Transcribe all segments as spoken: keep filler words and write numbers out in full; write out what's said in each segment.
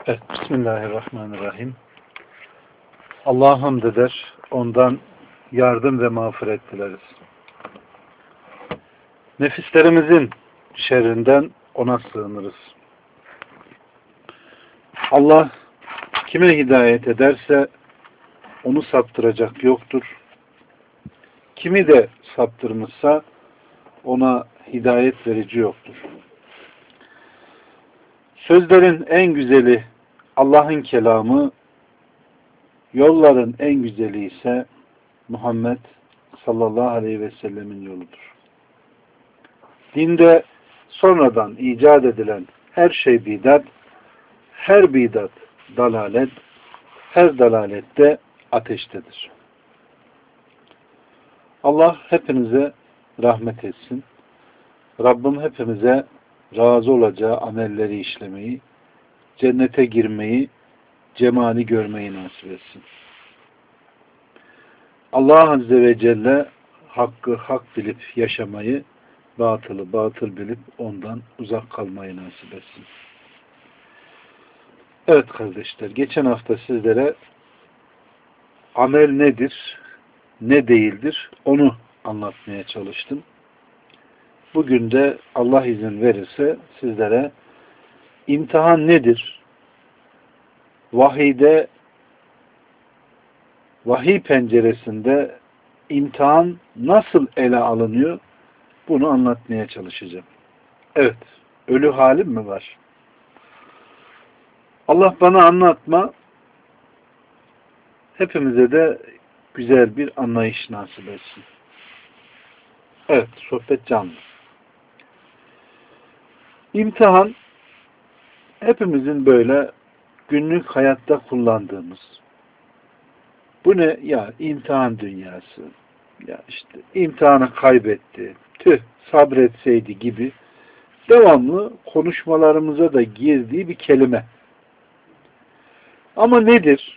Evet, Bismillahirrahmanirrahim. Allah'a hamd eder, ondan yardım ve mağfiret dileriz. Nefislerimizin şerrinden ona sığınırız. Allah kime hidayet ederse onu saptıracak yoktur. Kimi de saptırmışsa ona hidayet verici yoktur. Sözlerin en güzeli Allah'ın kelamı, yolların en güzeli ise Muhammed sallallahu aleyhi ve sellemin yoludur. Dinde sonradan icat edilen her şey bidat, her bidat dalalet, her dalalette ateştedir. Allah hepinize rahmet etsin. Rabbim hepimize razı olacağı amelleri işlemeyi, cennete girmeyi, cemali görmeyi nasip etsin. Allah Azze ve Celle hakkı hak bilip yaşamayı, batılı batıl bilip ondan uzak kalmayı nasip etsin. Evet kardeşler, geçen hafta sizlere amel nedir, ne değildir onu anlatmaya çalıştım. Bugün de Allah izin verirse sizlere imtihan nedir, vahiyde, vahiy penceresinde imtihan nasıl ele alınıyor, bunu anlatmaya çalışacağım. Evet, ölü halim mi var? Allah bana anlatma, hepimize de güzel bir anlayış nasip etsin. Evet, sohbet canlı. İmtihan, hepimizin böyle günlük hayatta kullandığımız, bu ne? Ya imtihan dünyası, ya işte imtihanı kaybetti, tüh sabretseydi gibi devamlı konuşmalarımıza da girdiği bir kelime. Ama nedir?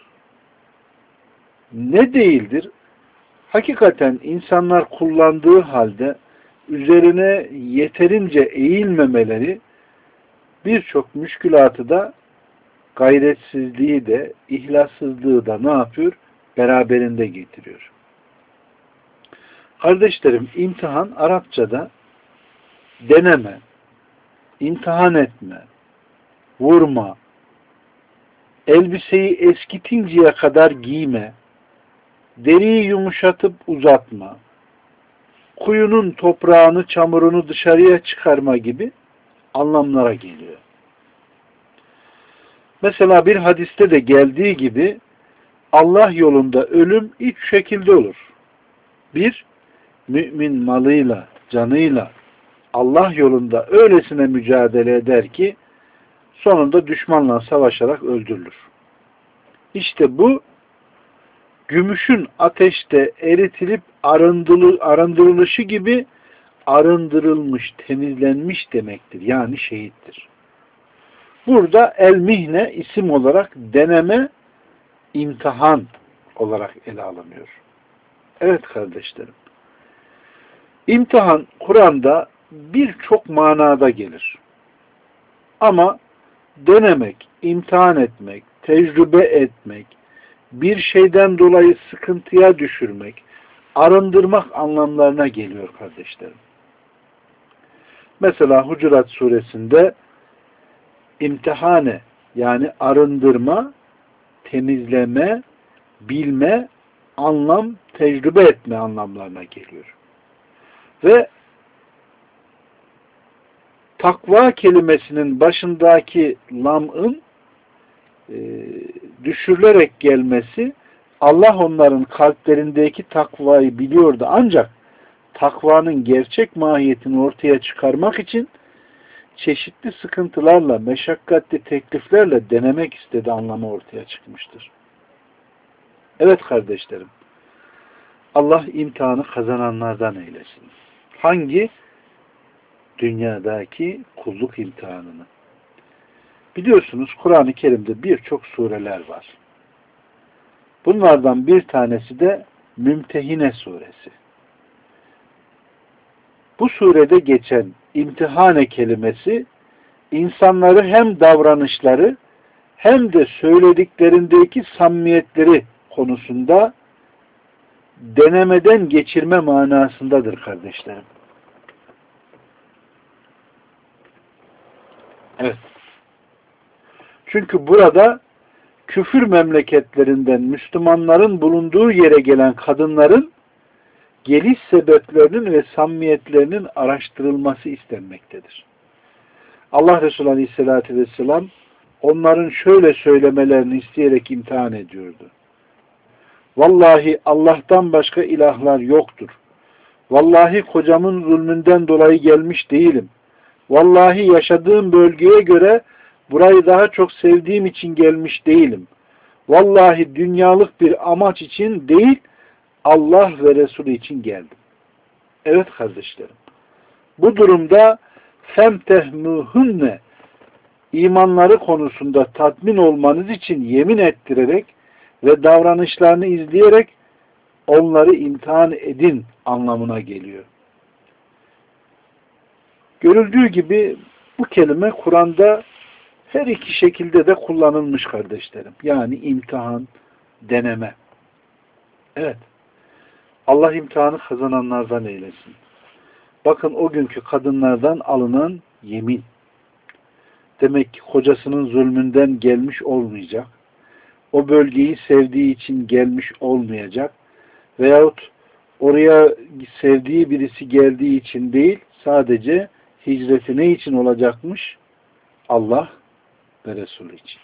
Ne değildir? Hakikaten insanlar kullandığı halde üzerine yeterince eğilmemeleri birçok müşkülatı da, gayretsizliği de, ihlassızlığı da ne yapıyor? Beraberinde getiriyor. Kardeşlerim, imtihan Arapçada deneme, imtihan etme, vurma, elbiseyi eskitinceye kadar giyme, deriyi yumuşatıp uzatma, kuyunun toprağını, çamurunu dışarıya çıkarma gibi anlamlara geliyor. Mesela bir hadiste de geldiği gibi Allah yolunda ölüm üç şekilde olur. Bir, mümin malıyla, canıyla Allah yolunda öylesine mücadele eder ki sonunda düşmanla savaşarak öldürülür. İşte bu gümüşün ateşte eritilip arındırılışı gibi arındırılmış, temizlenmiş demektir. Yani şehittir. Burada el-mihne isim olarak deneme, imtihan olarak ele alınıyor. Evet kardeşlerim. İmtihan Kur'an'da birçok manada gelir. Ama denemek, imtihan etmek, tecrübe etmek, bir şeyden dolayı sıkıntıya düşürmek, arındırmak anlamlarına geliyor kardeşlerim. Mesela Hucurat suresinde imtihane, yani arındırma, temizleme, bilme, anlam, tecrübe etme anlamlarına geliyor. Ve takva kelimesinin başındaki lam'ın e, düşürülerek gelmesi, Allah onların kalplerindeki takvayı biliyordu, ancak takvanın gerçek mahiyetini ortaya çıkarmak için çeşitli sıkıntılarla, meşakkatli tekliflerle denemek istediği anlamı ortaya çıkmıştır. Evet kardeşlerim, Allah imtihanı kazananlardan eylesin. Hangi? Dünyadaki kulluk imtihanını. Biliyorsunuz Kur'an-ı Kerim'de birçok sureler var. Bunlardan bir tanesi de Mümtehine suresi. Bu surede geçen imtihane kelimesi insanları hem davranışları hem de söylediklerindeki samimiyetleri konusunda denemeden geçirme manasındadır kardeşlerim. Evet. Çünkü burada küfür memleketlerinden Müslümanların bulunduğu yere gelen kadınların geliş sebeplerinin ve samimiyetlerinin araştırılması istenmektedir. Allah Resulü Aleyhisselatü Vesselam onların şöyle söylemelerini isteyerek imtihan ediyordu. Vallahi Allah'tan başka ilahlar yoktur. Vallahi kocamın zulmünden dolayı gelmiş değilim. Vallahi yaşadığım bölgeye göre burayı daha çok sevdiğim için gelmiş değilim. Vallahi dünyalık bir amaç için değil, Allah ve Resulü için geldim. Evet kardeşlerim. Bu durumda femtehmuhunne imanları konusunda tatmin olmanız için yemin ettirerek ve davranışlarını izleyerek onları imtihan edin anlamına geliyor. Görüldüğü gibi bu kelime Kur'an'da her iki şekilde de kullanılmış kardeşlerim. Yani imtihan, deneme. Evet. Allah imtihanı kazananlardan eylesin. Bakın o günkü kadınlardan alınan yemin. Demek ki kocasının zulmünden gelmiş olmayacak. O bölgeyi sevdiği için gelmiş olmayacak. Veyahut oraya sevdiği birisi geldiği için değil, sadece hicreti ne için olacakmış? Allah ve Resulü için.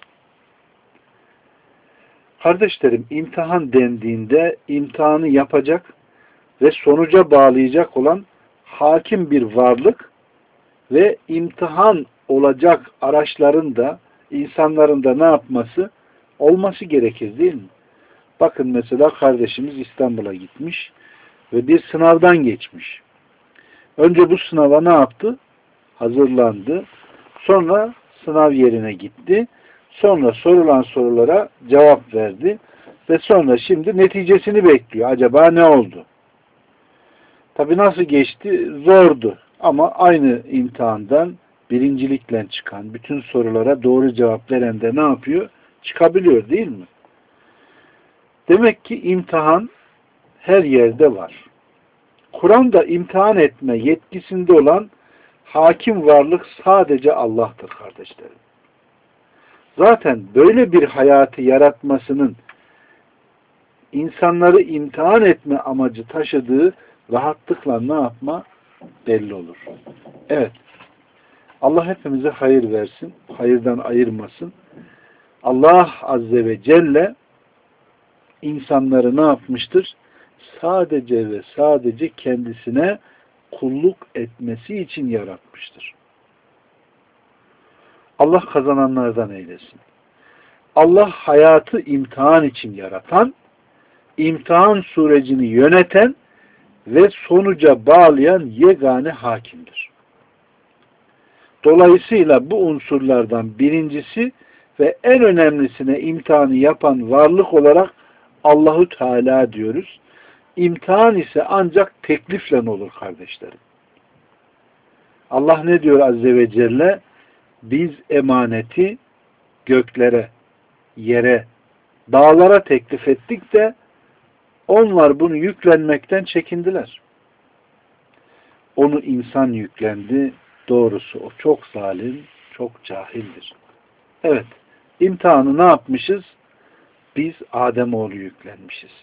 Kardeşlerim, imtihan dendiğinde imtihanı yapacak ve sonuca bağlayacak olan hakim bir varlık ve imtihan olacak araçların da insanların da ne yapması? Olması gerekir değil mi? Bakın mesela kardeşimiz İstanbul'a gitmiş ve bir sınavdan geçmiş. Önce bu sınava ne yaptı? Hazırlandı. Sonra sınav yerine gitti. Sonra sorulan sorulara cevap verdi. Ve sonra şimdi neticesini bekliyor. Acaba ne oldu? Tabii nasıl geçti? Zordu. Ama aynı imtihandan birincilikle çıkan, bütün sorulara doğru cevap veren de ne yapıyor? Çıkabiliyor değil mi? Demek ki imtihan her yerde var. Kur'an'da imtihan etme yetkisinde olan hakim varlık sadece Allah'tır kardeşlerim. Zaten böyle bir hayatı yaratmasının insanları imtihan etme amacı taşıdığı rahatlıkla ne yapma belli olur. Evet. Allah hepimize hayır versin. Hayırdan ayırmasın. Allah Azze ve Celle insanları ne yapmıştır? Sadece ve sadece kendisine kulluk etmesi için yaratmıştır. Allah kazananlardan eylesin. Allah hayatı imtihan için yaratan, imtihan sürecini yöneten ve sonuca bağlayan yegane hakimdir. Dolayısıyla bu unsurlardan birincisi ve en önemlisine imtihanı yapan varlık olarak Allahu Teala diyoruz. İmtihan ise ancak teklifle olur kardeşlerim. Allah ne diyor Azze ve Celle? Biz emaneti göklere, yere, dağlara teklif ettik de onlar bunu yüklenmekten çekindiler. Onu insan yüklendi. Doğrusu o çok zalim, çok cahildir. Evet, imtihanı ne yapmışız? Biz Ademoğlu yüklenmişiz.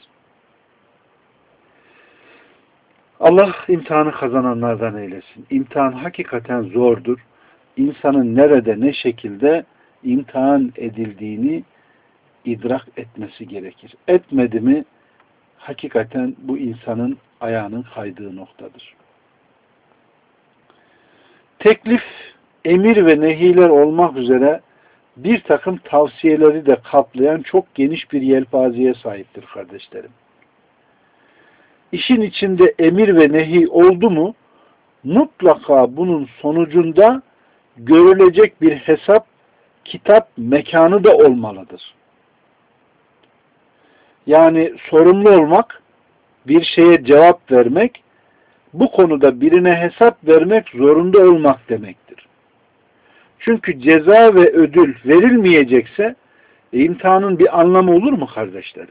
Allah imtihanı kazananlardan eylesin. İmtihan hakikaten zordur. İnsanın nerede, ne şekilde imtihan edildiğini idrak etmesi gerekir. Etmedi mi hakikaten bu insanın ayağının kaydığı noktadır. Teklif, emir ve nehiler olmak üzere bir takım tavsiyeleri de kaplayan çok geniş bir yelpazeye sahiptir kardeşlerim. İşin içinde emir ve nehi oldu mu mutlaka bunun sonucunda görülecek bir hesap, kitap, mekanı da olmalıdır. Yani sorumlu olmak, bir şeye cevap vermek, bu konuda birine hesap vermek zorunda olmak demektir. Çünkü ceza ve ödül verilmeyecekse E, imtihanın bir anlamı olur mu kardeşlerim?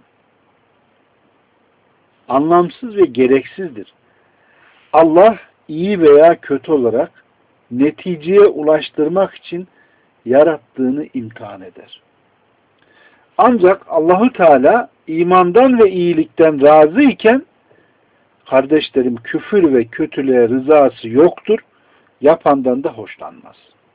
Anlamsız ve gereksizdir. Allah iyi veya kötü olarak neticeye ulaştırmak için yarattığını imtihan eder. Ancak Allahu Teala imandan ve iyilikten razı iken kardeşlerim küfür ve kötülüğe rızası yoktur. Yapandan da hoşlanmaz.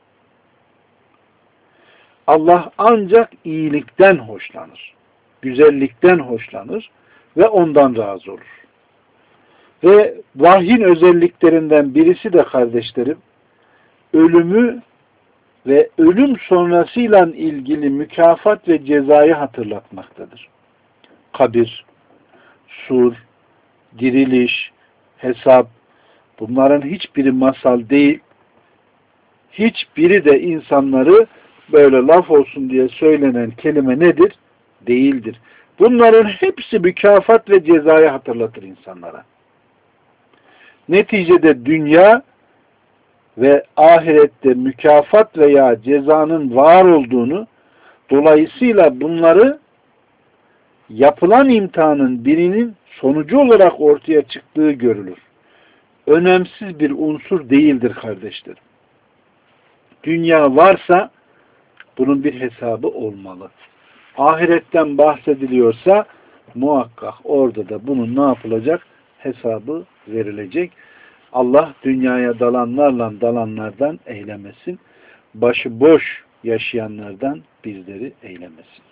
Allah ancak iyilikten hoşlanır. Güzellikten hoşlanır ve ondan razı olur. Ve vahyin özelliklerinden birisi de kardeşlerim, ölümü ve ölüm sonrasıyla ilgili mükafat ve cezayı hatırlatmaktadır. Kabir, sur, diriliş, hesap, bunların hiçbiri masal değil, hiçbiri de insanları böyle laf olsun diye söylenen kelime nedir? Değildir. Bunların hepsi mükafat ve cezayı hatırlatır insanlara. Neticede dünya ve ahirette mükafat veya cezanın var olduğunu, dolayısıyla bunları yapılan imtihanın birinin sonucu olarak ortaya çıktığı görülür. Önemsiz bir unsur değildir kardeşlerim. Dünya varsa bunun bir hesabı olmalı. Ahiretten bahsediliyorsa muhakkak orada da bunun ne yapılacak? Hesabı verilecek. Allah dünyaya dalanlarla dalanlardan eylemesin. Başıboş yaşayanlardan bizleri eylemesin.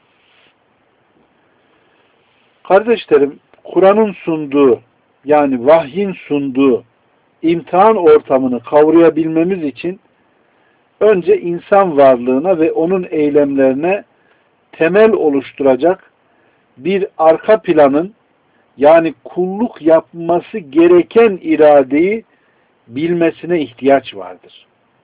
Kardeşlerim, Kur'an'ın sunduğu, yani vahyin sunduğu imtihan ortamını kavrayabilmemiz için önce insan varlığına ve onun eylemlerine temel oluşturacak bir arka planın, yani kulluk yapması gereken iradeyi bilmesine ihtiyaç vardır.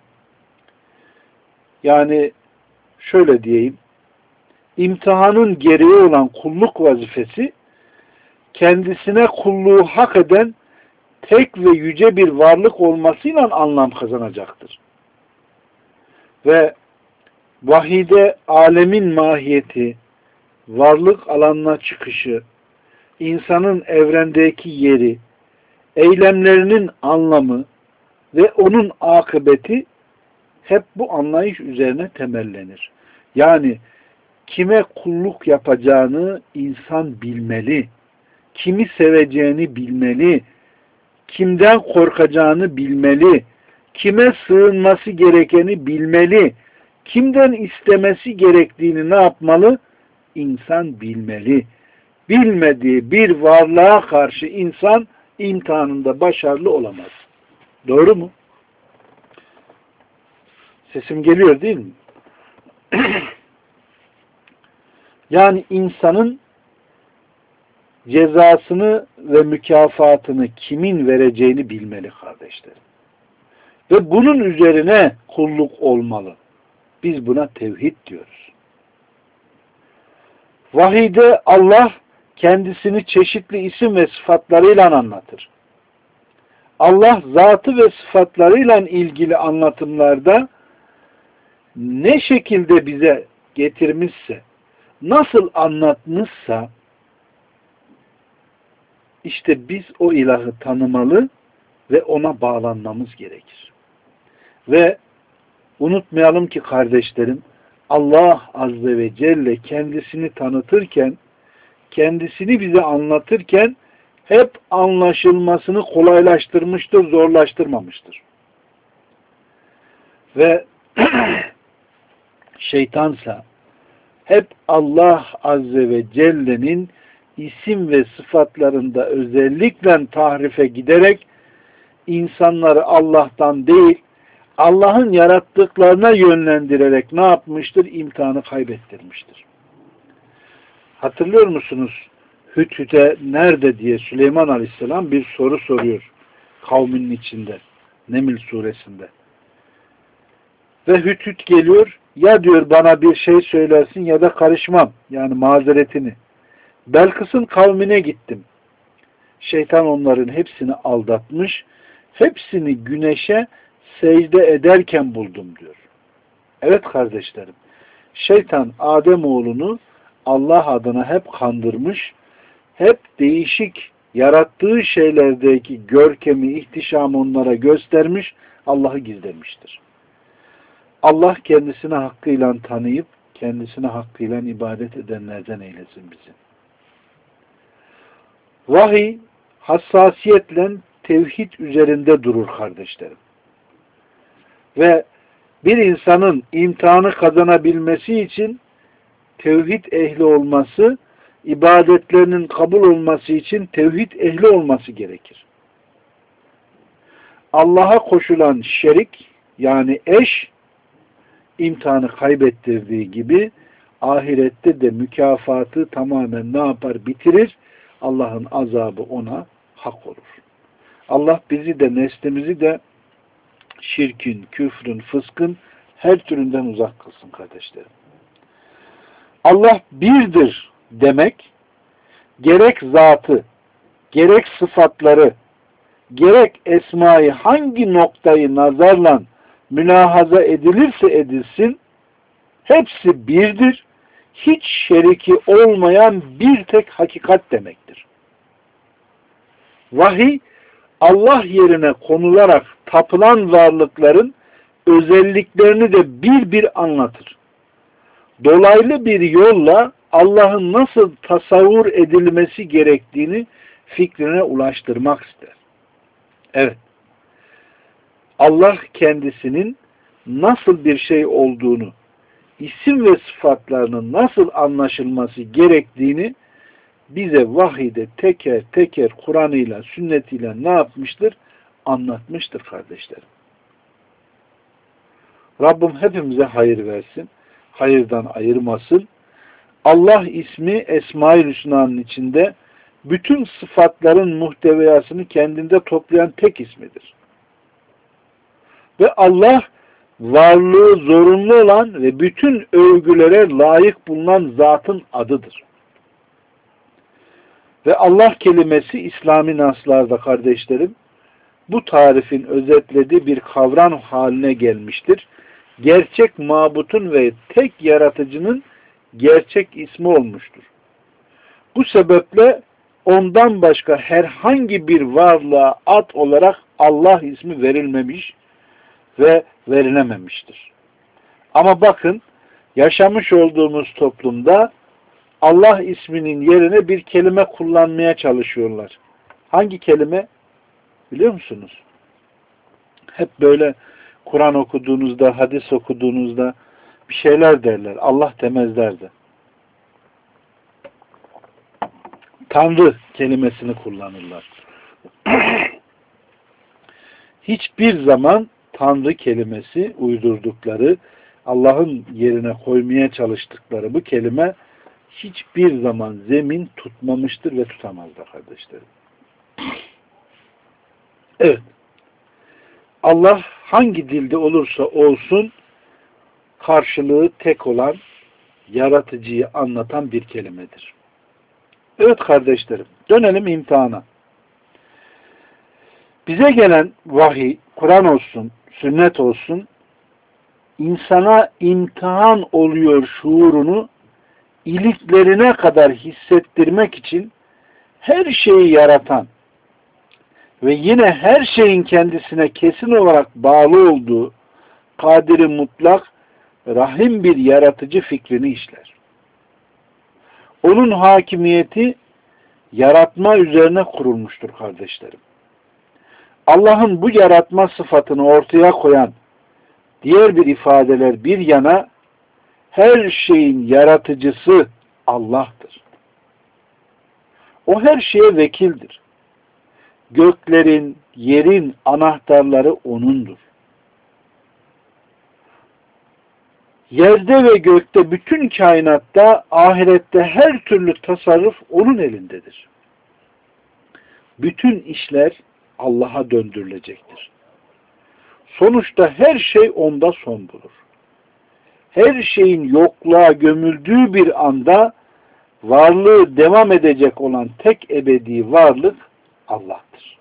Yani şöyle diyeyim, imtihanın gereği olan kulluk vazifesi, kendisine kulluğu hak eden tek ve yüce bir varlık olmasıyla anlam kazanacaktır. Ve vahide alemin mahiyeti, varlık alanına çıkışı, insanın evrendeki yeri, eylemlerinin anlamı ve onun akıbeti hep bu anlayış üzerine temellenir. Yani kime kulluk yapacağını insan bilmeli, kimi seveceğini bilmeli, kimden korkacağını bilmeli, kime sığınması gerekeni bilmeli, kimden istemesi gerektiğini ne yapmalı? İnsan bilmeli. Bilmediği bir varlığa karşı insan imtihanında başarılı olamaz. Doğru mu? Sesim geliyor değil mi? Yani insanın cezasını ve mükafatını kimin vereceğini bilmeli kardeşlerim. Ve bunun üzerine kulluk olmalı. Biz buna tevhid diyoruz. Vahide Allah kendisini çeşitli isim ve sıfatlarıyla anlatır. Allah zatı ve sıfatlarıyla ilgili anlatımlarda ne şekilde bize getirmişse, nasıl anlatmışsa, işte biz o ilahı tanımalı ve ona bağlanmamız gerekir. Ve unutmayalım ki kardeşlerim, Allah Azze ve Celle kendisini tanıtırken, kendisini bize anlatırken hep anlaşılmasını kolaylaştırmıştır, zorlaştırmamıştır. Ve şeytansa hep Allah Azze ve Celle'nin isim ve sıfatlarında özellikle tahrife giderek insanları Allah'tan değil, Allah'ın yarattıklarına yönlendirerek ne yapmıştır? İmtihanı kaybettirmiştir. Hatırlıyor musunuz? Hüt-Hüt'e nerede diye Süleyman Aleyhisselam bir soru soruyor kavminin içinde. Neml suresinde. Ve Hüt-Hüt geliyor, ya diyor bana bir şey söylersin ya da karışmam. Yani mazeretini. Belkıs'ın kavmine gittim. Şeytan onların hepsini aldatmış, hepsini güneşe secde ederken buldum diyor. Evet kardeşlerim, şeytan Ademoğlunu Allah adına hep kandırmış, hep değişik yarattığı şeylerdeki görkemi, ihtişamı onlara göstermiş, Allah'ı gizlemiştir. Allah kendisini hakkıyla tanıyıp, kendisine hakkıyla ibadet edenlerden eylesin bizi. Vahiy, hassasiyetle tevhid üzerinde durur kardeşlerim. Ve bir insanın imtihanı kazanabilmesi için tevhid ehli olması, ibadetlerinin kabul olması için tevhid ehli olması gerekir. Allah'a koşulan şerik, yani eş, imtihanı kaybettirdiği gibi ahirette de mükafatı tamamen ne yapar? Bitirir. Allah'ın azabı ona hak olur. Allah bizi de neslimizi de şirkin, küfrün, fıskın her türünden uzak kılsın kardeşlerim. Allah birdir demek, gerek zatı, gerek sıfatları, gerek esmayı hangi noktayı nazarla mülahaza edilirse edilsin, hepsi birdir, hiç şeriki olmayan bir tek hakikat demektir. Vahiy, Allah yerine konularak tapılan varlıkların özelliklerini de bir bir anlatır. Dolaylı bir yolla Allah'ın nasıl tasavvur edilmesi gerektiğini fikrine ulaştırmak ister. Evet. Allah kendisinin nasıl bir şey olduğunu, isim ve sıfatlarının nasıl anlaşılması gerektiğini bize vahide teker teker Kur'an'ıyla, sünnetiyle ne yapmıştır? Anlatmıştır kardeşlerim. Rabbim hepimize hayır versin. Hayırdan ayırmasın. Allah ismi Esma-i Hüsna'nın içinde bütün sıfatların muhteviyasını kendinde toplayan tek ismidir. Ve Allah varlığı zorunlu olan ve bütün övgülere layık bulunan zatın adıdır. Ve Allah kelimesi İslami naslarda kardeşlerim bu tarifin özetlediği bir kavram haline gelmiştir. Gerçek mabutun ve tek yaratıcının gerçek ismi olmuştur. Bu sebeple ondan başka herhangi bir varlığa ad olarak Allah ismi verilmemiş ve verilememiştir. Ama bakın yaşamış olduğumuz toplumda Allah isminin yerine bir kelime kullanmaya çalışıyorlar. Hangi kelime? Biliyor musunuz? Hep böyle Kur'an okuduğunuzda, hadis okuduğunuzda bir şeyler derler. Allah demezler de. Tanrı kelimesini kullanırlar. Hiçbir zaman Tanrı kelimesi uydurdukları, Allah'ın yerine koymaya çalıştıkları bu kelime hiçbir zaman zemin tutmamıştır ve tutamaz da kardeşlerim. Evet. Allah hangi dilde olursa olsun karşılığı tek olan yaratıcıyı anlatan bir kelimedir. Evet kardeşlerim, dönelim imtihana. Bize gelen vahiy, Kur'an olsun, sünnet olsun, insana imtihan oluyor şuurunu iliklerine kadar hissettirmek için her şeyi yaratan ve yine her şeyin kendisine kesin olarak bağlı olduğu kadiri mutlak, rahim bir yaratıcı fikrini işler. Onun hakimiyeti yaratma üzerine kurulmuştur kardeşlerim. Allah'ın bu yaratma sıfatını ortaya koyan diğer bir ifadeler bir yana her şeyin yaratıcısı Allah'tır. O her şeye vekildir. Göklerin, yerin anahtarları O'nundur. Yerde ve gökte bütün kainatta, ahirette her türlü tasarruf O'nun elindedir. Bütün işler Allah'a döndürülecektir. Sonuçta her şey O'nda son bulur. Her şeyin yokluğa gömüldüğü bir anda varlığı devam edecek olan tek ebedi varlık Allah'tır.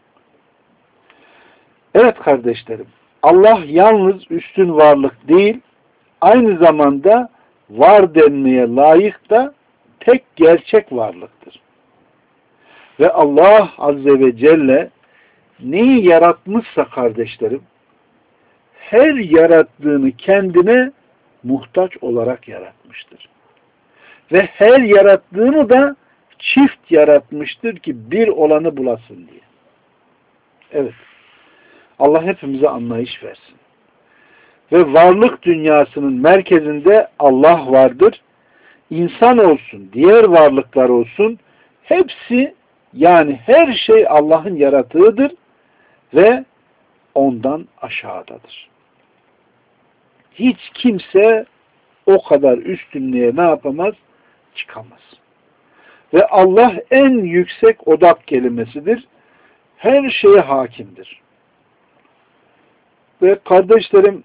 Evet kardeşlerim, Allah yalnız üstün varlık değil, aynı zamanda var denmeye layık da tek gerçek varlıktır. Ve Allah Azze ve Celle neyi yaratmışsa kardeşlerim, her yarattığını kendine muhtaç olarak yaratmıştır. Ve her yarattığını da çift yaratmıştır ki bir olanı bulasın diye. Evet. Allah hepimize anlayış versin. Ve varlık dünyasının merkezinde Allah vardır. İnsan olsun, diğer varlıklar olsun, hepsi, yani her şey Allah'ın yaratığıdır ve ondan aşağıdadır. Hiç kimse o kadar üstünlüğe ne yapamaz? Çıkamaz. Ve Allah en yüksek odak kelimesidir. Her şeye hakimdir. Ve kardeşlerim,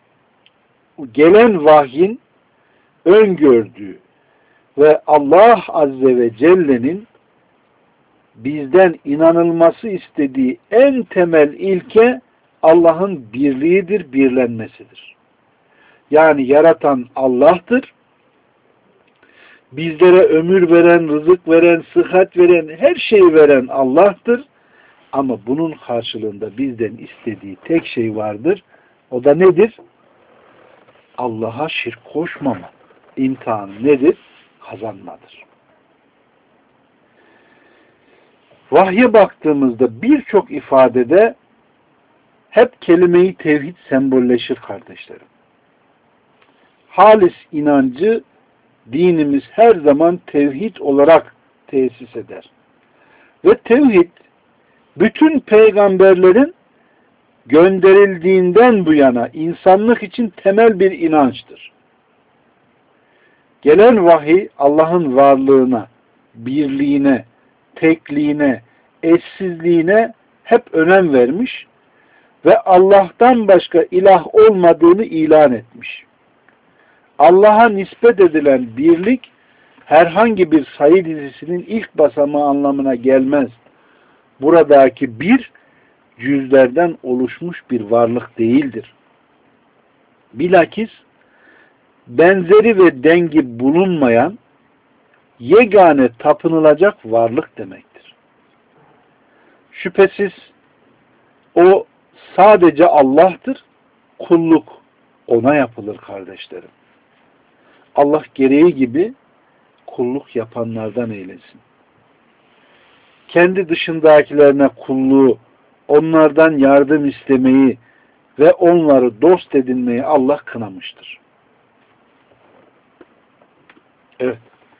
gelen vahyin öngördüğü ve Allah Azze ve Celle'nin bizden inanılması istediği en temel ilke Allah'ın birliğidir, birlenmesidir. Yani yaratan Allah'tır. Bizlere ömür veren, rızık veren, sıhhat veren, her şeyi veren Allah'tır. Ama bunun karşılığında bizden istediği tek şey vardır. O da nedir? Allah'a şirk koşmama. İmtihanı nedir? Kazanmadır. Vahye baktığımızda birçok ifadede hep kelime-i tevhid sembolleşir kardeşlerim. Halis inancı dinimiz her zaman tevhid olarak tesis eder. Ve tevhid bütün peygamberlerin gönderildiğinden bu yana insanlık için temel bir inançtır. Gelen vahiy Allah'ın varlığına, birliğine, tekliğine, eşsizliğine hep önem vermiş ve Allah'tan başka ilah olmadığını ilan etmiş. Allah'a nispet edilen birlik herhangi bir sayı dizisinin ilk basamağı anlamına gelmez. Buradaki bir cüzlerden oluşmuş bir varlık değildir. Bilakis benzeri ve dengi bulunmayan yegane tapınılacak varlık demektir. Şüphesiz o sadece Allah'tır, kulluk ona yapılır kardeşlerim. Allah gereği gibi kulluk yapanlardan eylesin. Kendi dışındakilerine kulluğu, onlardan yardım istemeyi ve onları dost edinmeyi Allah kınamıştır. Evet.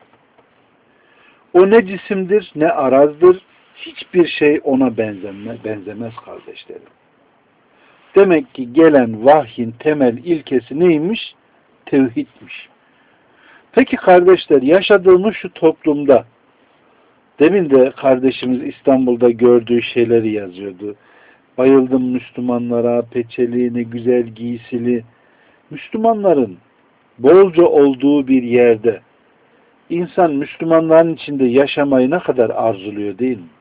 O ne cisimdir, ne arazdır, hiçbir şey ona benzeme, benzemez kardeşlerim. Demek ki gelen vahyin temel ilkesi neymiş? Tevhidmiş. Peki kardeşler, yaşadığımız şu toplumda, demin de kardeşimiz İstanbul'da gördüğü şeyleri yazıyordu. Bayıldım Müslümanlara, peçeli, ne güzel giysili. Müslümanların bolca olduğu bir yerde insan Müslümanların içinde yaşamayı ne kadar arzuluyor değil mi?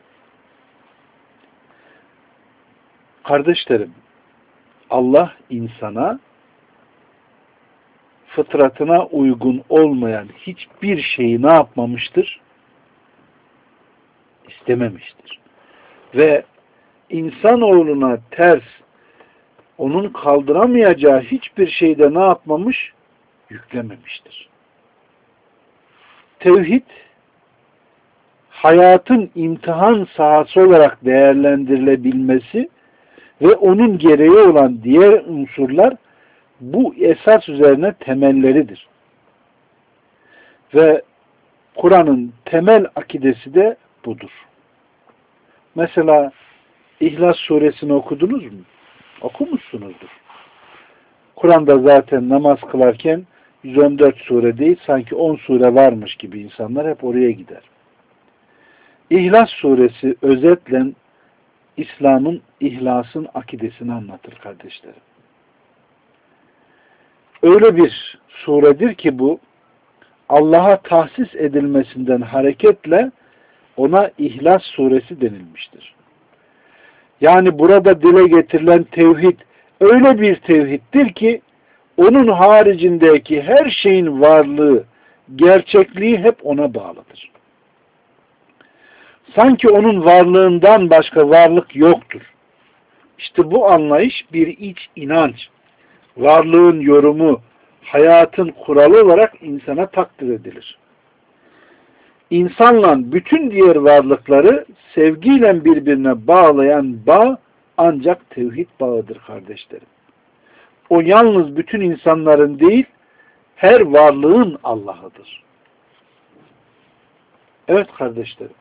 Kardeşlerim, Allah insana fıtratına uygun olmayan hiçbir şeyi ne yapmamıştır? İstememiştir. Ve insanoğluna ters, onun kaldıramayacağı hiçbir şeyde ne yapmamış? Yüklememiştir. Tevhid, hayatın imtihan sahası olarak değerlendirilebilmesi ve onun gereği olan diğer unsurlar bu esas üzerine temelleridir. Ve Kur'an'ın temel akidesi de budur. Mesela İhlas suresini okudunuz mu? Okumuşsunuzdur. Kur'an'da zaten namaz kılarken yüz on dört sure değil, sanki on sure varmış gibi insanlar hep oraya gider. İhlas suresi özetle İslam'ın, ihlasın akidesini anlatır kardeşlerim. Öyle bir suredir ki bu, Allah'a tahsis edilmesinden hareketle ona İhlas suresi denilmiştir. Yani burada dile getirilen tevhid öyle bir tevhiddir ki onun haricindeki her şeyin varlığı, gerçekliği hep ona bağlıdır. Sanki onun varlığından başka varlık yoktur. İşte bu anlayış bir iç inanç, varlığın yorumu, hayatın kuralı olarak insana takdir edilir. İnsanla bütün diğer varlıkları sevgiyle birbirine bağlayan bağ ancak tevhid bağıdır kardeşlerim. O yalnız bütün insanların değil, her varlığın Allah'ıdır. Evet kardeşlerim.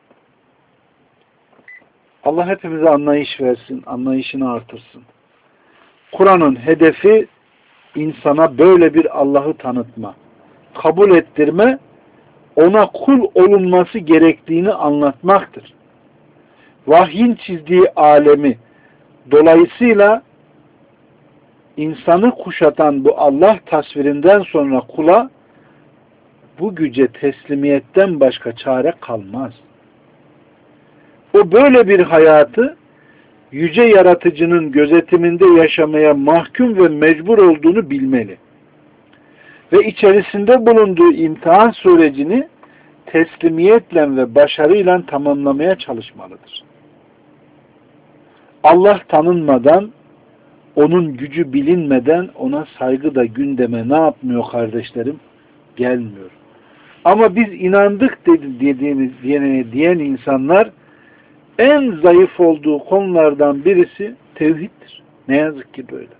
Allah hepimize anlayış versin, anlayışını artırsın. Kur'an'ın hedefi insana böyle bir Allah'ı tanıtma, kabul ettirme, ona kul olunması gerektiğini anlatmaktır. Vahyin çizdiği alemi, dolayısıyla insanı kuşatan bu Allah tasvirinden sonra kula bu güce teslimiyetten başka çare kalmaz. O böyle bir hayatı yüce yaratıcının gözetiminde yaşamaya mahkum ve mecbur olduğunu bilmeli. Ve içerisinde bulunduğu imtihan sürecini teslimiyetle ve başarıyla tamamlamaya çalışmalıdır. Allah tanınmadan, onun gücü bilinmeden ona saygı da gündeme ne yapmıyor kardeşlerim? Gelmiyor. Ama biz inandık dedi, dediğimiz diyen, diyen insanlar en zayıf olduğu konulardan birisi tevhiddir. Ne yazık ki böyle.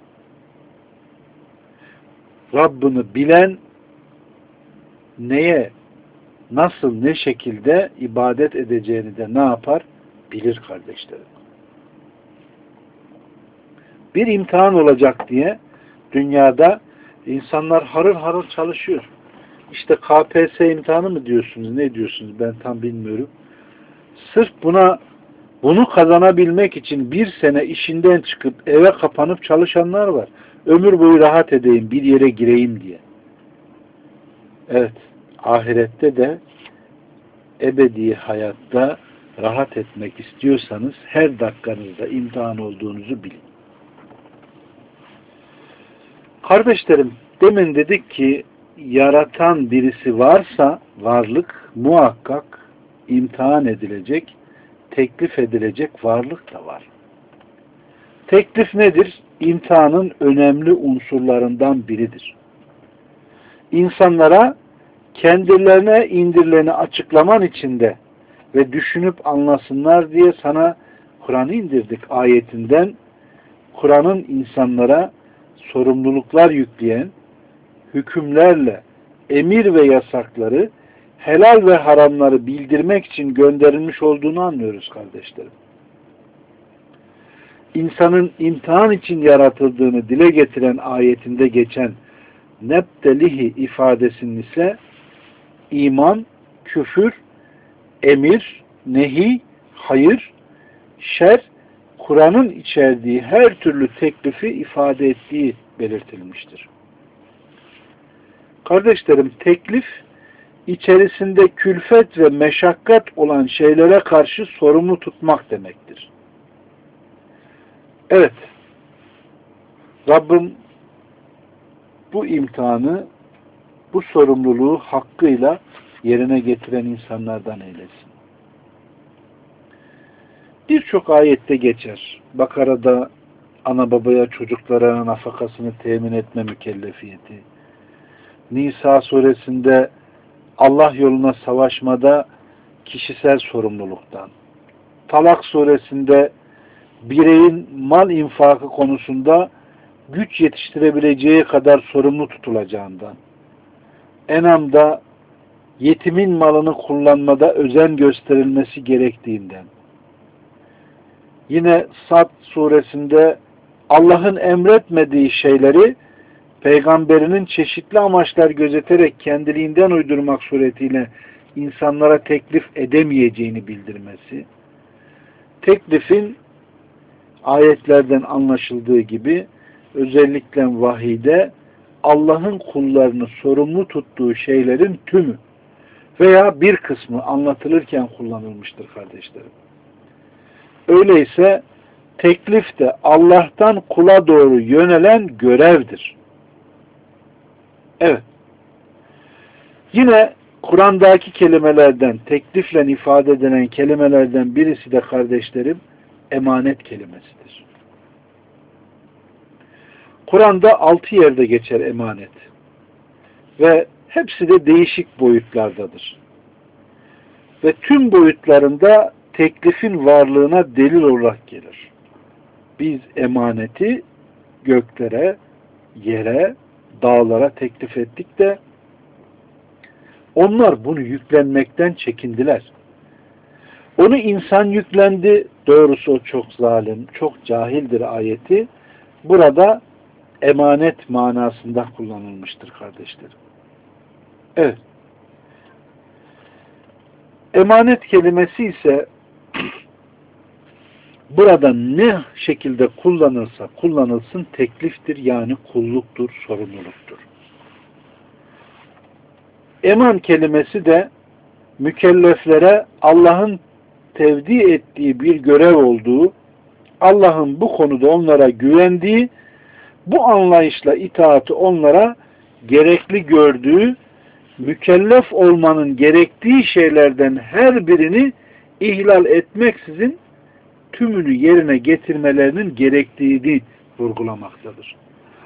Rabbini bilen neye, nasıl, ne şekilde ibadet edeceğini de ne yapar? Bilir kardeşlerim. Bir imtihan olacak diye dünyada insanlar harıl harıl çalışıyor. İşte K P S S imtihanı mı diyorsunuz, ne diyorsunuz ben tam bilmiyorum. Sırf buna bunu kazanabilmek için bir sene işinden çıkıp eve kapanıp çalışanlar var. Ömür boyu rahat edeyim, bir yere gireyim diye. Evet, ahirette de ebedi hayatta rahat etmek istiyorsanız her dakikanızda imtihan olduğunuzu bilin. Kardeşlerim, demin dedik ki yaratan birisi varsa varlık muhakkak imtihan edilecek, teklif edilecek varlık da var. Teklif nedir? İmtihanın önemli unsurlarından biridir. İnsanlara kendilerine indirileni açıklaman içinde ve düşünüp anlasınlar diye sana Kur'an'ı indirdik ayetinden, Kur'an'ın insanlara sorumluluklar yükleyen, hükümlerle emir ve yasakları, helal ve haramları bildirmek için gönderilmiş olduğunu anlıyoruz kardeşlerim. İnsanın imtihan için yaratıldığını dile getiren ayetinde geçen nebtelihi ifadesinin ise iman, küfür, emir, nehi, hayır, şer, Kur'an'ın içerdiği her türlü teklifi ifade ettiği belirtilmiştir. Kardeşlerim, teklif içerisinde külfet ve meşakkat olan şeylere karşı sorumlu tutmak demektir. Evet, Rabbim bu imtihanı, bu sorumluluğu hakkıyla yerine getiren insanlardan eylesin. Birçok ayette geçer. Bakara'da ana babaya çocuklara nafakasını temin etme mükellefiyeti. Nisa suresinde Allah yoluna savaşmada kişisel sorumluluktan. Talak suresinde bireyin mal infakı konusunda güç yetiştirebileceği kadar sorumlu tutulacağından. Enam'da yetimin malını kullanmada özen gösterilmesi gerektiğinden. Yine Sad suresinde Allah'ın emretmediği şeyleri peygamberinin çeşitli amaçlar gözeterek kendiliğinden uydurmak suretiyle insanlara teklif edemeyeceğini bildirmesi. Teklifin ayetlerden anlaşıldığı gibi özellikle vahide Allah'ın kullarını sorumlu tuttuğu şeylerin tümü veya bir kısmı anlatılırken kullanılmıştır kardeşlerim. Öyleyse teklif de Allah'tan kula doğru yönelen görevdir. Evet. Yine Kur'an'daki kelimelerden, teklifle ifade edilen kelimelerden birisi de kardeşlerim, emanet kelimesidir. Kur'an'da altı yerde geçer emanet. Ve hepsi de değişik boyutlardadır. Ve tüm boyutlarında teklifin varlığına delil olarak gelir. Biz emaneti göklere, yere, dağlara teklif ettik de onlar bunu yüklenmekten çekindiler. Onu insan yüklendi. Doğrusu o çok zalim, çok cahildir ayeti. Burada emanet manasında kullanılmıştır kardeşlerim. Evet. Emanet kelimesi ise burada ne şekilde kullanırsa kullanılsın tekliftir, yani kulluktur, sorumluluktur. Eman kelimesi de mükelleflere Allah'ın tevdi ettiği bir görev olduğu, Allah'ın bu konuda onlara güvendiği, bu anlayışla itaatı onlara gerekli gördüğü, mükellef olmanın gerektiği şeylerden her birini ihlal etmeksizin tümünü yerine getirmelerinin gerektiğini vurgulamaktadır.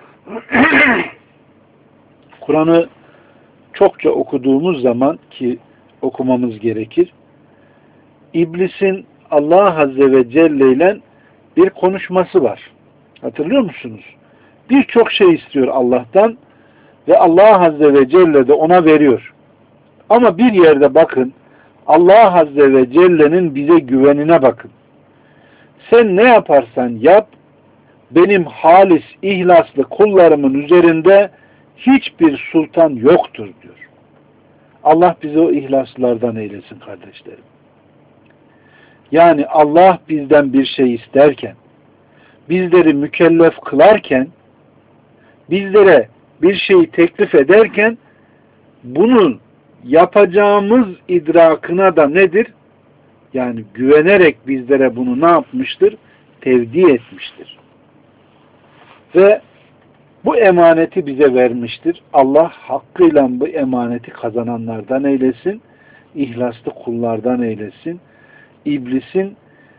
Kur'an'ı çokça okuduğumuz zaman, ki okumamız gerekir, İblisin Allah Azze ve Celle ile bir konuşması var. Hatırlıyor musunuz? Birçok şey istiyor Allah'tan ve Allah Azze ve Celle de ona veriyor. Ama bir yerde bakın, Allah Azze ve Celle'nin bize güvenine bakın. Sen ne yaparsan yap, benim halis, ihlaslı kullarımın üzerinde hiçbir sultan yoktur diyor. Allah bizi o ihlaslılardan eylesin kardeşlerim. Yani Allah bizden bir şey isterken, bizleri mükellef kılarken, bizlere bir şeyi teklif ederken, bunun yapacağımız idrakına da nedir? Yani güvenerek bizlere bunu ne yapmıştır? Tevdi etmiştir. Ve bu emaneti bize vermiştir. Allah hakkıyla bu emaneti kazananlardan eylesin, ihlaslı kullardan eylesin, İblisin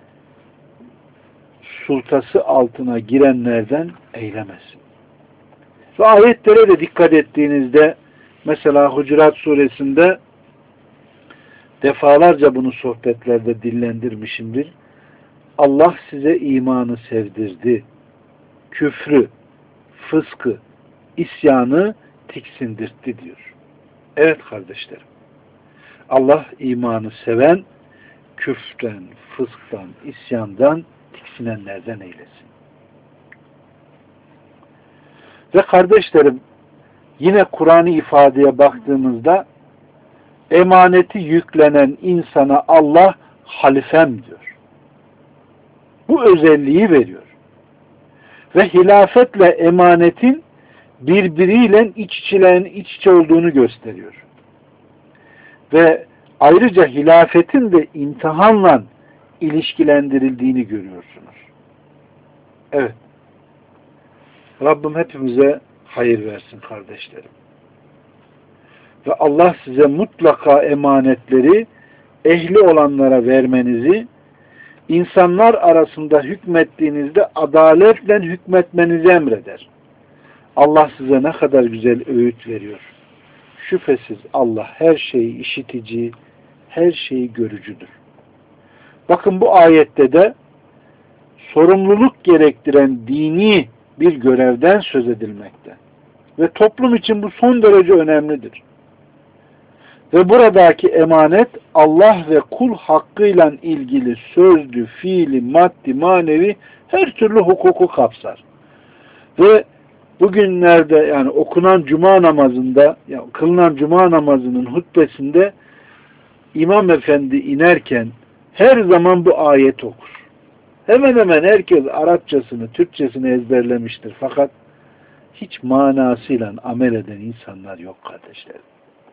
sultası altına girenlerden eylemesin. Ve ayetlere de dikkat ettiğinizde, mesela Hucurat suresinde defalarca bunu sohbetlerde dillendirmişimdir. Allah size imanı sevdirdi, küfrü, fıskı, isyanı tiksindirtti diyor. Evet kardeşlerim. Allah imanı seven, küfrden, fısktan, isyandan tiksinenlerden eylesin. Ve kardeşlerim, yine Kur'an'ı ifadeye baktığımızda emaneti yüklenen insana Allah halifem diyor. Bu özelliği veriyor. Ve hilafetle emanetin birbiriyle iç içilerin iç içe olduğunu gösteriyor. Ve ayrıca hilafetin de imtihanla ilişkilendirildiğini görüyorsunuz. Evet. Rabbim hepimize hayır versin kardeşlerim. Ve Allah size mutlaka emanetleri ehli olanlara vermenizi, insanlar arasında hükmettiğinizde adaletle hükmetmenizi emreder. Allah size ne kadar güzel öğüt veriyor. Şüphesiz Allah her şeyi işitici, her şeyi görücüdür. Bakın bu ayette de sorumluluk gerektiren dini bir görevden söz edilmekte. Ve toplum için bu son derece önemlidir. Ve buradaki emanet Allah ve kul hakkıyla ilgili sözlü, fiili, maddi, manevi her türlü hukuku kapsar. Ve bugünlerde yani okunan cuma namazında, yani kılınan cuma namazının hutbesinde İmam Efendi inerken her zaman bu ayet okur. Hemen hemen herkes Arapçasını, Türkçesini ezberlemiştir. Fakat hiç manasıyla amel eden insanlar yok kardeşlerim.